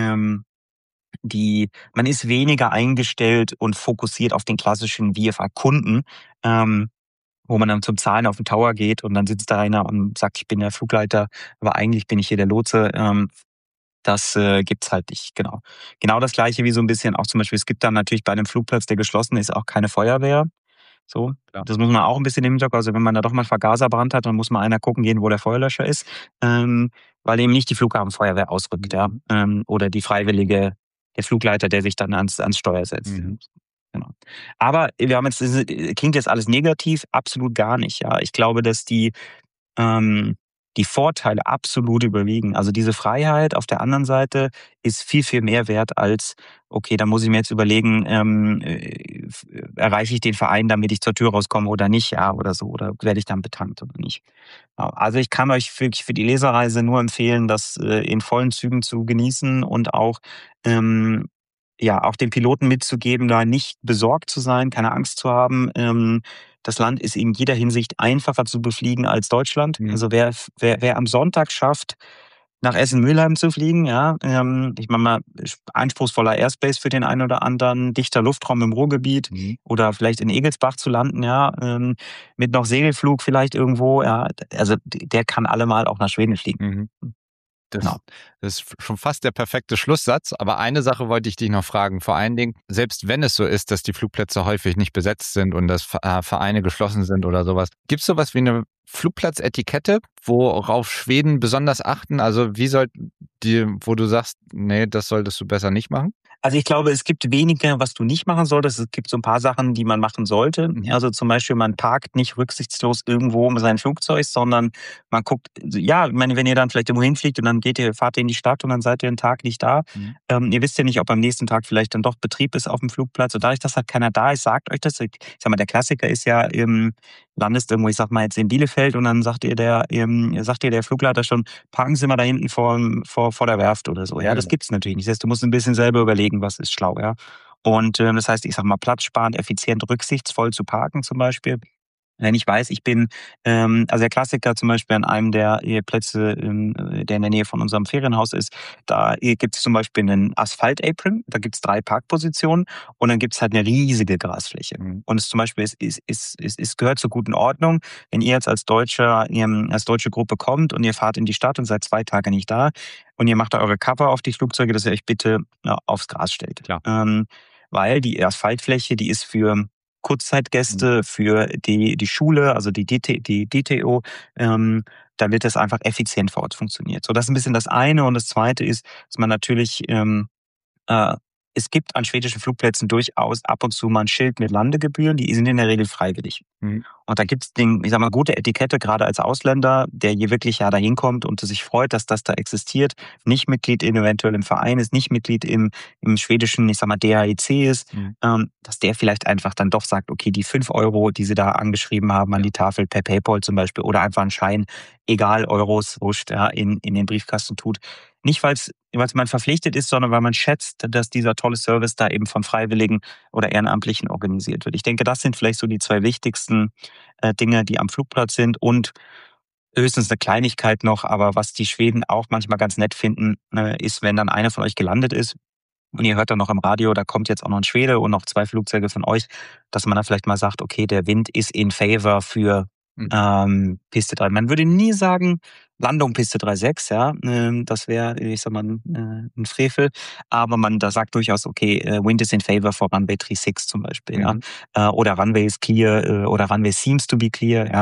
man ist weniger eingestellt und fokussiert auf den klassischen VFA-Kunden, wo man dann zum Zahlen auf den Tower geht und dann sitzt da einer und sagt, ich bin der Flugleiter, aber eigentlich bin ich hier der Lotse. Das gibt's halt nicht, genau. Genau das Gleiche wie so ein bisschen auch zum Beispiel, es gibt dann natürlich bei einem Flugplatz, der geschlossen ist, auch keine Feuerwehr. So, ja. Das muss man auch ein bisschen im Hinterkopf, also wenn man da doch mal einen Vergaserbrand hat, dann muss mal einer gucken gehen, wo der Feuerlöscher ist, weil eben nicht die Flughafenfeuerwehr ausrückt, ja, oder der Flugleiter, der sich dann ans Steuer setzt. Genau. Aber klingt jetzt alles negativ, absolut gar nicht, ja. Ich glaube, dass die Vorteile absolut überwiegen. Also diese Freiheit auf der anderen Seite ist viel, viel mehr wert als, okay, da muss ich mir jetzt überlegen, erreiche ich den Verein, damit ich zur Tür rauskomme oder nicht, ja, oder so, oder werde ich dann betankt oder nicht. Also ich kann euch wirklich für die Lesereise nur empfehlen, das in vollen Zügen zu genießen und auch auch den Piloten mitzugeben, da nicht besorgt zu sein, keine Angst zu haben. Das Land ist in jeder Hinsicht einfacher zu befliegen als Deutschland. Mhm. Also wer am Sonntag schafft, nach Essen-Mülheim zu fliegen, ich meine mal, anspruchsvoller Airspace für den einen oder anderen, dichter Luftraum im Ruhrgebiet oder vielleicht in Egelsbach zu landen, mit noch Segelflug vielleicht irgendwo, also der kann allemal auch nach Schweden fliegen. Das ist schon fast der perfekte Schlusssatz. Aber eine Sache wollte ich dich noch fragen. Vor allen Dingen, selbst wenn es so ist, dass die Flugplätze häufig nicht besetzt sind und dass Vereine geschlossen sind oder sowas, gibt es sowas wie eine Flugplatzetikette, worauf Schweden besonders achten? Also wo du sagst, nee, das solltest du besser nicht machen? Also ich glaube, es gibt weniger, was du nicht machen solltest. Es gibt so ein paar Sachen, die man machen sollte. Also zum Beispiel, man parkt nicht rücksichtslos irgendwo um sein Flugzeug, sondern man guckt, ich meine, wenn ihr dann vielleicht irgendwo hinfliegt und dann fahrt ihr in die Stadt und dann seid ihr einen Tag nicht da. Ihr wisst ja nicht, ob am nächsten Tag vielleicht dann doch Betrieb ist auf dem Flugplatz. Und dadurch, dass halt keiner da ist, sagt euch das. Ich sag mal, der Klassiker ist ja, landest irgendwo, ich sag mal jetzt in Bielefeld und dann sagt dir der Flugleiter schon, parken Sie mal da hinten vor der Werft oder so. Ja, das gibt's natürlich nicht. Das heißt, du musst ein bisschen selber überlegen, was ist schlau, ja. Und das heißt, ich sag mal, platzsparend, effizient, rücksichtsvoll zu parken zum Beispiel. Wenn ich weiß, ich bin, also der Klassiker zum Beispiel an einem der Plätze, der in der Nähe von unserem Ferienhaus ist, da gibt es zum Beispiel einen Asphalt-Apron, da gibt es 3 Parkpositionen und dann gibt es halt eine riesige Grasfläche. Und es zum Beispiel es gehört zur guten Ordnung, wenn ihr jetzt als deutsche Gruppe kommt und ihr fahrt in die Stadt und seid 2 Tage nicht da und ihr macht da eure Cover auf die Flugzeuge, dass ihr euch bitte aufs Gras stellt. Klar. Weil die Asphaltfläche, die ist für Kurzzeitgäste, für die Schule, also die DTO, da wird das einfach effizient vor Ort funktioniert. So, das ist ein bisschen das eine. Und das zweite ist, dass man natürlich, es gibt an schwedischen Flugplätzen durchaus ab und zu mal ein Schild mit Landegebühren, die sind in der Regel freiwillig. Und da gibt es gute Etikette, gerade als Ausländer, der hier wirklich dahin kommt und sich freut, dass das da existiert, nicht Mitglied eventuell im Verein ist, nicht Mitglied im schwedischen, DAEC ist, dass der vielleicht einfach dann doch sagt, okay, die 5 Euro, die sie da angeschrieben haben an die Tafel per PayPal zum Beispiel oder einfach einen Schein, egal, Euros, wurscht, in den Briefkasten tut. Nicht, weil man verpflichtet ist, sondern weil man schätzt, dass dieser tolle Service da eben von Freiwilligen oder Ehrenamtlichen organisiert wird. Ich denke, das sind vielleicht so die 2 wichtigsten Dinge, die am Flugplatz sind und höchstens eine Kleinigkeit noch, aber was die Schweden auch manchmal ganz nett finden, ist, wenn dann einer von euch gelandet ist und ihr hört dann noch im Radio, da kommt jetzt auch noch ein Schwede und noch 2 Flugzeuge von euch, dass man dann vielleicht mal sagt, okay, der Wind ist in favor für Piste 3. Man würde nie sagen, Landung Piste 3.6, das wäre, ich sag mal, ein Frevel. Aber man da sagt durchaus, okay, Wind is in favor for Runway 36 zum Beispiel, oder Runway is clear, oder Runway seems to be clear,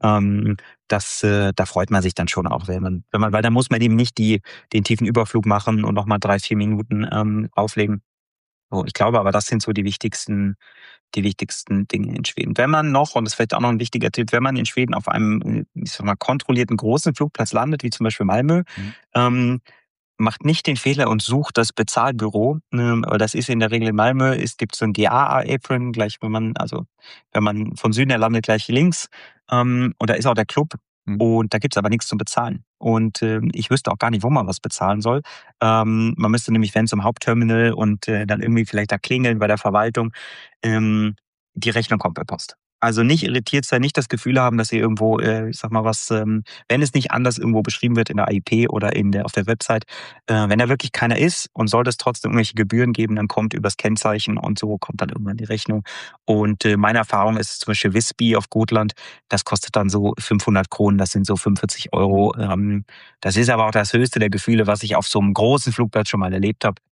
da freut man sich dann schon auch, weil da muss man eben nicht den tiefen Überflug machen und nochmal 3-4 Minuten auflegen. So, ich glaube aber, das sind so die wichtigsten Dinge in Schweden. Wenn man noch, und das ist vielleicht auch noch ein wichtiger Tipp, wenn man in Schweden auf einem, kontrollierten großen Flugplatz landet, wie zum Beispiel Malmö, macht nicht den Fehler und sucht das Bezahlbüro. Das ist in der Regel in Malmö. Es gibt so ein GAA-Apron, gleich wenn man von Süden her landet, gleich links. Und da ist auch der Club. Und da gibt's aber nichts zum Bezahlen. Und ich wüsste auch gar nicht, wo man was bezahlen soll. Man müsste nämlich, wenn zum Hauptterminal und dann irgendwie vielleicht da klingeln bei der Verwaltung, die Rechnung kommt per Post. Also nicht irritiert sein, nicht das Gefühl haben, dass ihr irgendwo, wenn es nicht anders irgendwo beschrieben wird in der AIP oder auf der Website, wenn da wirklich keiner ist und sollte es trotzdem irgendwelche Gebühren geben, dann kommt übers Kennzeichen und so kommt dann irgendwann die Rechnung. Und meine Erfahrung ist zum Beispiel Visby auf Gotland, das kostet dann so 500 Kronen, das sind so 45 Euro. Das ist aber auch das höchste der Gefühle, was ich auf so einem großen Flugplatz schon mal erlebt habe.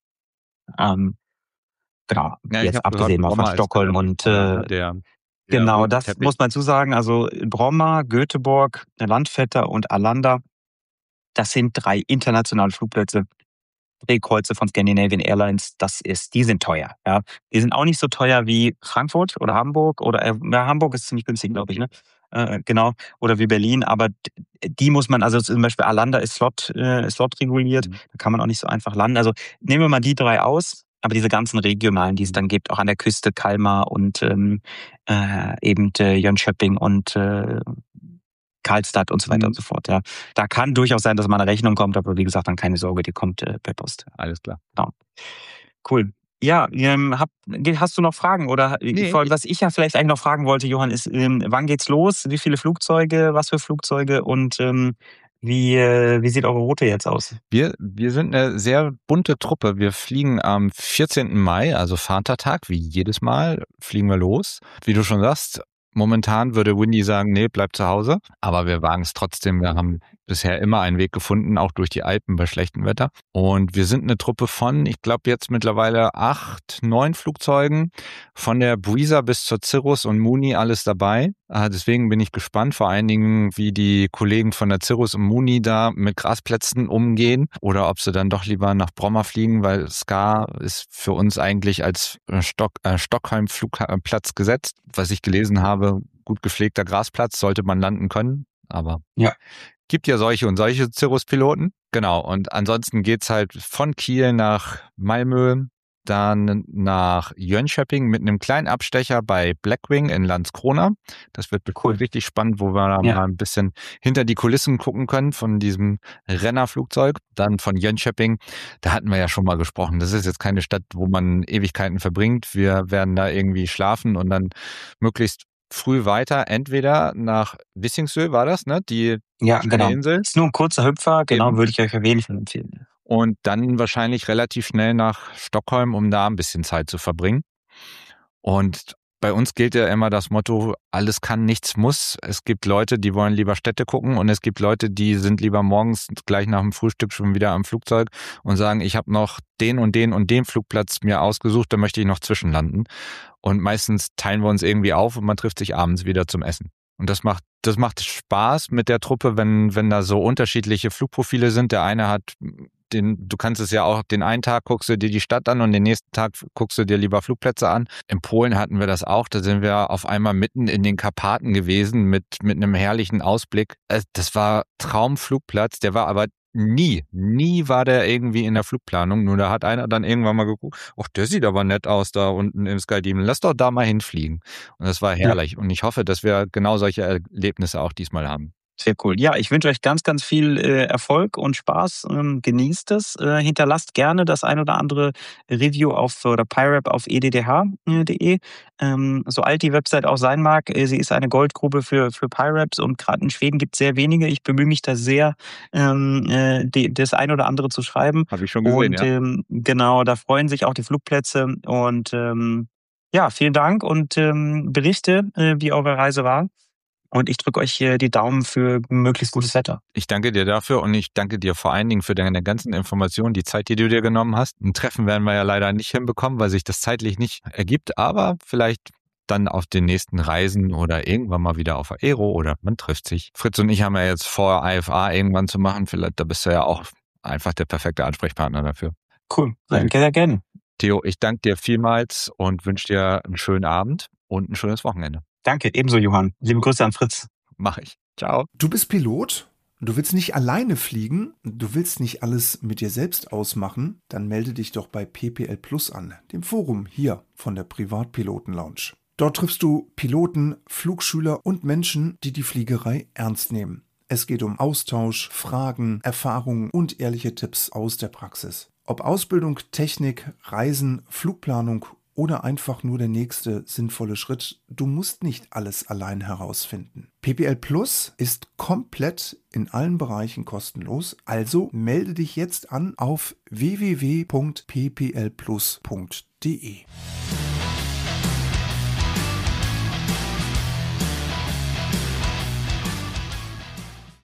Genau, jetzt abgesehen mal von Stockholm und genau, das Teppich. Muss man zusagen. Also Bromma, Göteborg, Landvetter und Arlanda, das sind 3 internationale Flugplätze, Drehkreuze von Scandinavian Airlines. Die sind teuer. Ja, die sind auch nicht so teuer wie Frankfurt oder Hamburg oder Hamburg ist ziemlich günstig, glaube ich. Ne? genau, oder wie Berlin, aber die muss man, also zum Beispiel Arlanda ist Slot reguliert, da kann man auch nicht so einfach landen. Also nehmen wir mal die 3 aus, aber diese ganzen regionalen, die es dann gibt, auch an der Küste, Kalmar und eben Jönköping und Karlstad und so weiter und so fort. Ja, da kann durchaus sein, dass mal eine Rechnung kommt, aber wie gesagt, dann keine Sorge, die kommt per Post. Alles klar. Genau. Cool. Ja, hast du noch Fragen? Oder Nee. Was ich ja vielleicht eigentlich noch fragen wollte, Johann, ist, wann geht's los? Wie viele Flugzeuge? Was für Flugzeuge? Und wie sieht eure Route jetzt aus? Wir sind eine sehr bunte Truppe. Wir fliegen am 14. Mai, also Vatertag, wie jedes Mal, fliegen wir los. Wie du schon sagst, momentan würde Windy sagen, nee, bleib zu Hause. Aber wir wagen es trotzdem. Wir haben bisher immer einen Weg gefunden, auch durch die Alpen bei schlechtem Wetter. Und wir sind eine Truppe von, ich glaube jetzt mittlerweile 8, 9 Flugzeugen. Von der Breezer bis zur Cirrus und Mooney alles dabei. Deswegen bin ich gespannt, vor allen Dingen, wie die Kollegen von der Cirrus und Mooney da mit Grasplätzen umgehen oder ob sie dann doch lieber nach Bromma fliegen, weil Ska ist für uns eigentlich als Stockholm-Flugplatz gesetzt. Was ich gelesen habe, gut gepflegter Grasplatz, sollte man landen können, aber ja. Gibt ja solche und solche Cirrus-Piloten. Genau, und ansonsten geht's halt von Kiel nach Malmö, dann nach Jönköping mit einem kleinen Abstecher bei Blackwing in Landskrona. Das wird cool, richtig spannend, wo wir da mal ein bisschen hinter die Kulissen gucken können von diesem Rennerflugzeug. Dann von Jönköping, da hatten wir ja schon mal gesprochen. Das ist jetzt keine Stadt, wo man Ewigkeiten verbringt. Wir werden da irgendwie schlafen und dann möglichst früh weiter, entweder nach Visingsö war das, ne? Die genau. Insel. Ist nur ein kurzer Hüpfer, genau, würde ich euch auf jeden Fall empfehlen. Und dann wahrscheinlich relativ schnell nach Stockholm, um da ein bisschen Zeit zu verbringen. Und bei uns gilt ja immer das Motto, alles kann, nichts muss. Es gibt Leute, die wollen lieber Städte gucken und es gibt Leute, die sind lieber morgens gleich nach dem Frühstück schon wieder am Flugzeug und sagen, ich habe noch den und den und den Flugplatz mir ausgesucht, da möchte ich noch zwischenlanden. Und meistens teilen wir uns irgendwie auf und man trifft sich abends wieder zum Essen. Und das macht Spaß mit der Truppe, wenn da so unterschiedliche Flugprofile sind. Der eine hat du kannst es ja auch, den einen Tag guckst du dir die Stadt an und den nächsten Tag guckst du dir lieber Flugplätze an. In Polen hatten wir das auch, da sind wir auf einmal mitten in den Karpaten gewesen mit einem herrlichen Ausblick. Das war Traumflugplatz, der war aber nie war der irgendwie in der Flugplanung. Nur da hat einer dann irgendwann mal geguckt, ach, der sieht aber nett aus da unten im Sky Demon, lass doch da mal hinfliegen. Und das war herrlich. Ja. Und ich hoffe, dass wir genau solche Erlebnisse auch diesmal haben. Sehr cool. Ja, ich wünsche euch ganz, ganz viel Erfolg und Spaß. Genießt es. Hinterlasst gerne das ein oder andere Review oder PyRap auf eddh.de. So alt die Website auch sein mag, sie ist eine Goldgrube für PyRaps und gerade in Schweden gibt es sehr wenige. Ich bemühe mich da sehr, das ein oder andere zu schreiben. Habe ich schon gesehen, und, genau, da freuen sich auch die Flugplätze und vielen Dank und berichte, wie eure Reise war. Und ich drücke euch die Daumen für möglichst gutes Wetter. Ich danke dir dafür und ich danke dir vor allen Dingen für deine ganzen Informationen, die Zeit, die du dir genommen hast. Ein Treffen werden wir ja leider nicht hinbekommen, weil sich das zeitlich nicht ergibt, aber vielleicht dann auf den nächsten Reisen oder irgendwann mal wieder auf Aero oder man trifft sich. Fritz und ich haben ja jetzt vor, IFA irgendwann zu machen. Vielleicht, da bist du ja auch einfach der perfekte Ansprechpartner dafür. Cool, sehr gerne. Theo, ich danke dir vielmals und wünsche dir einen schönen Abend und ein schönes Wochenende. Danke, ebenso Johann. Liebe Grüße an Fritz. Mach ich. Ciao. Du bist Pilot? Du willst nicht alleine fliegen? Du willst nicht alles mit dir selbst ausmachen? Dann melde dich doch bei PPL Plus an, dem Forum hier von der Privatpiloten Lounge. Dort triffst du Piloten, Flugschüler und Menschen, die die Fliegerei ernst nehmen. Es geht um Austausch, Fragen, Erfahrungen und ehrliche Tipps aus der Praxis. Ob Ausbildung, Technik, Reisen, Flugplanung oder einfach nur der nächste sinnvolle Schritt, du musst nicht alles allein herausfinden. PPL Plus ist komplett in allen Bereichen kostenlos, also melde dich jetzt an auf www.pplplus.de.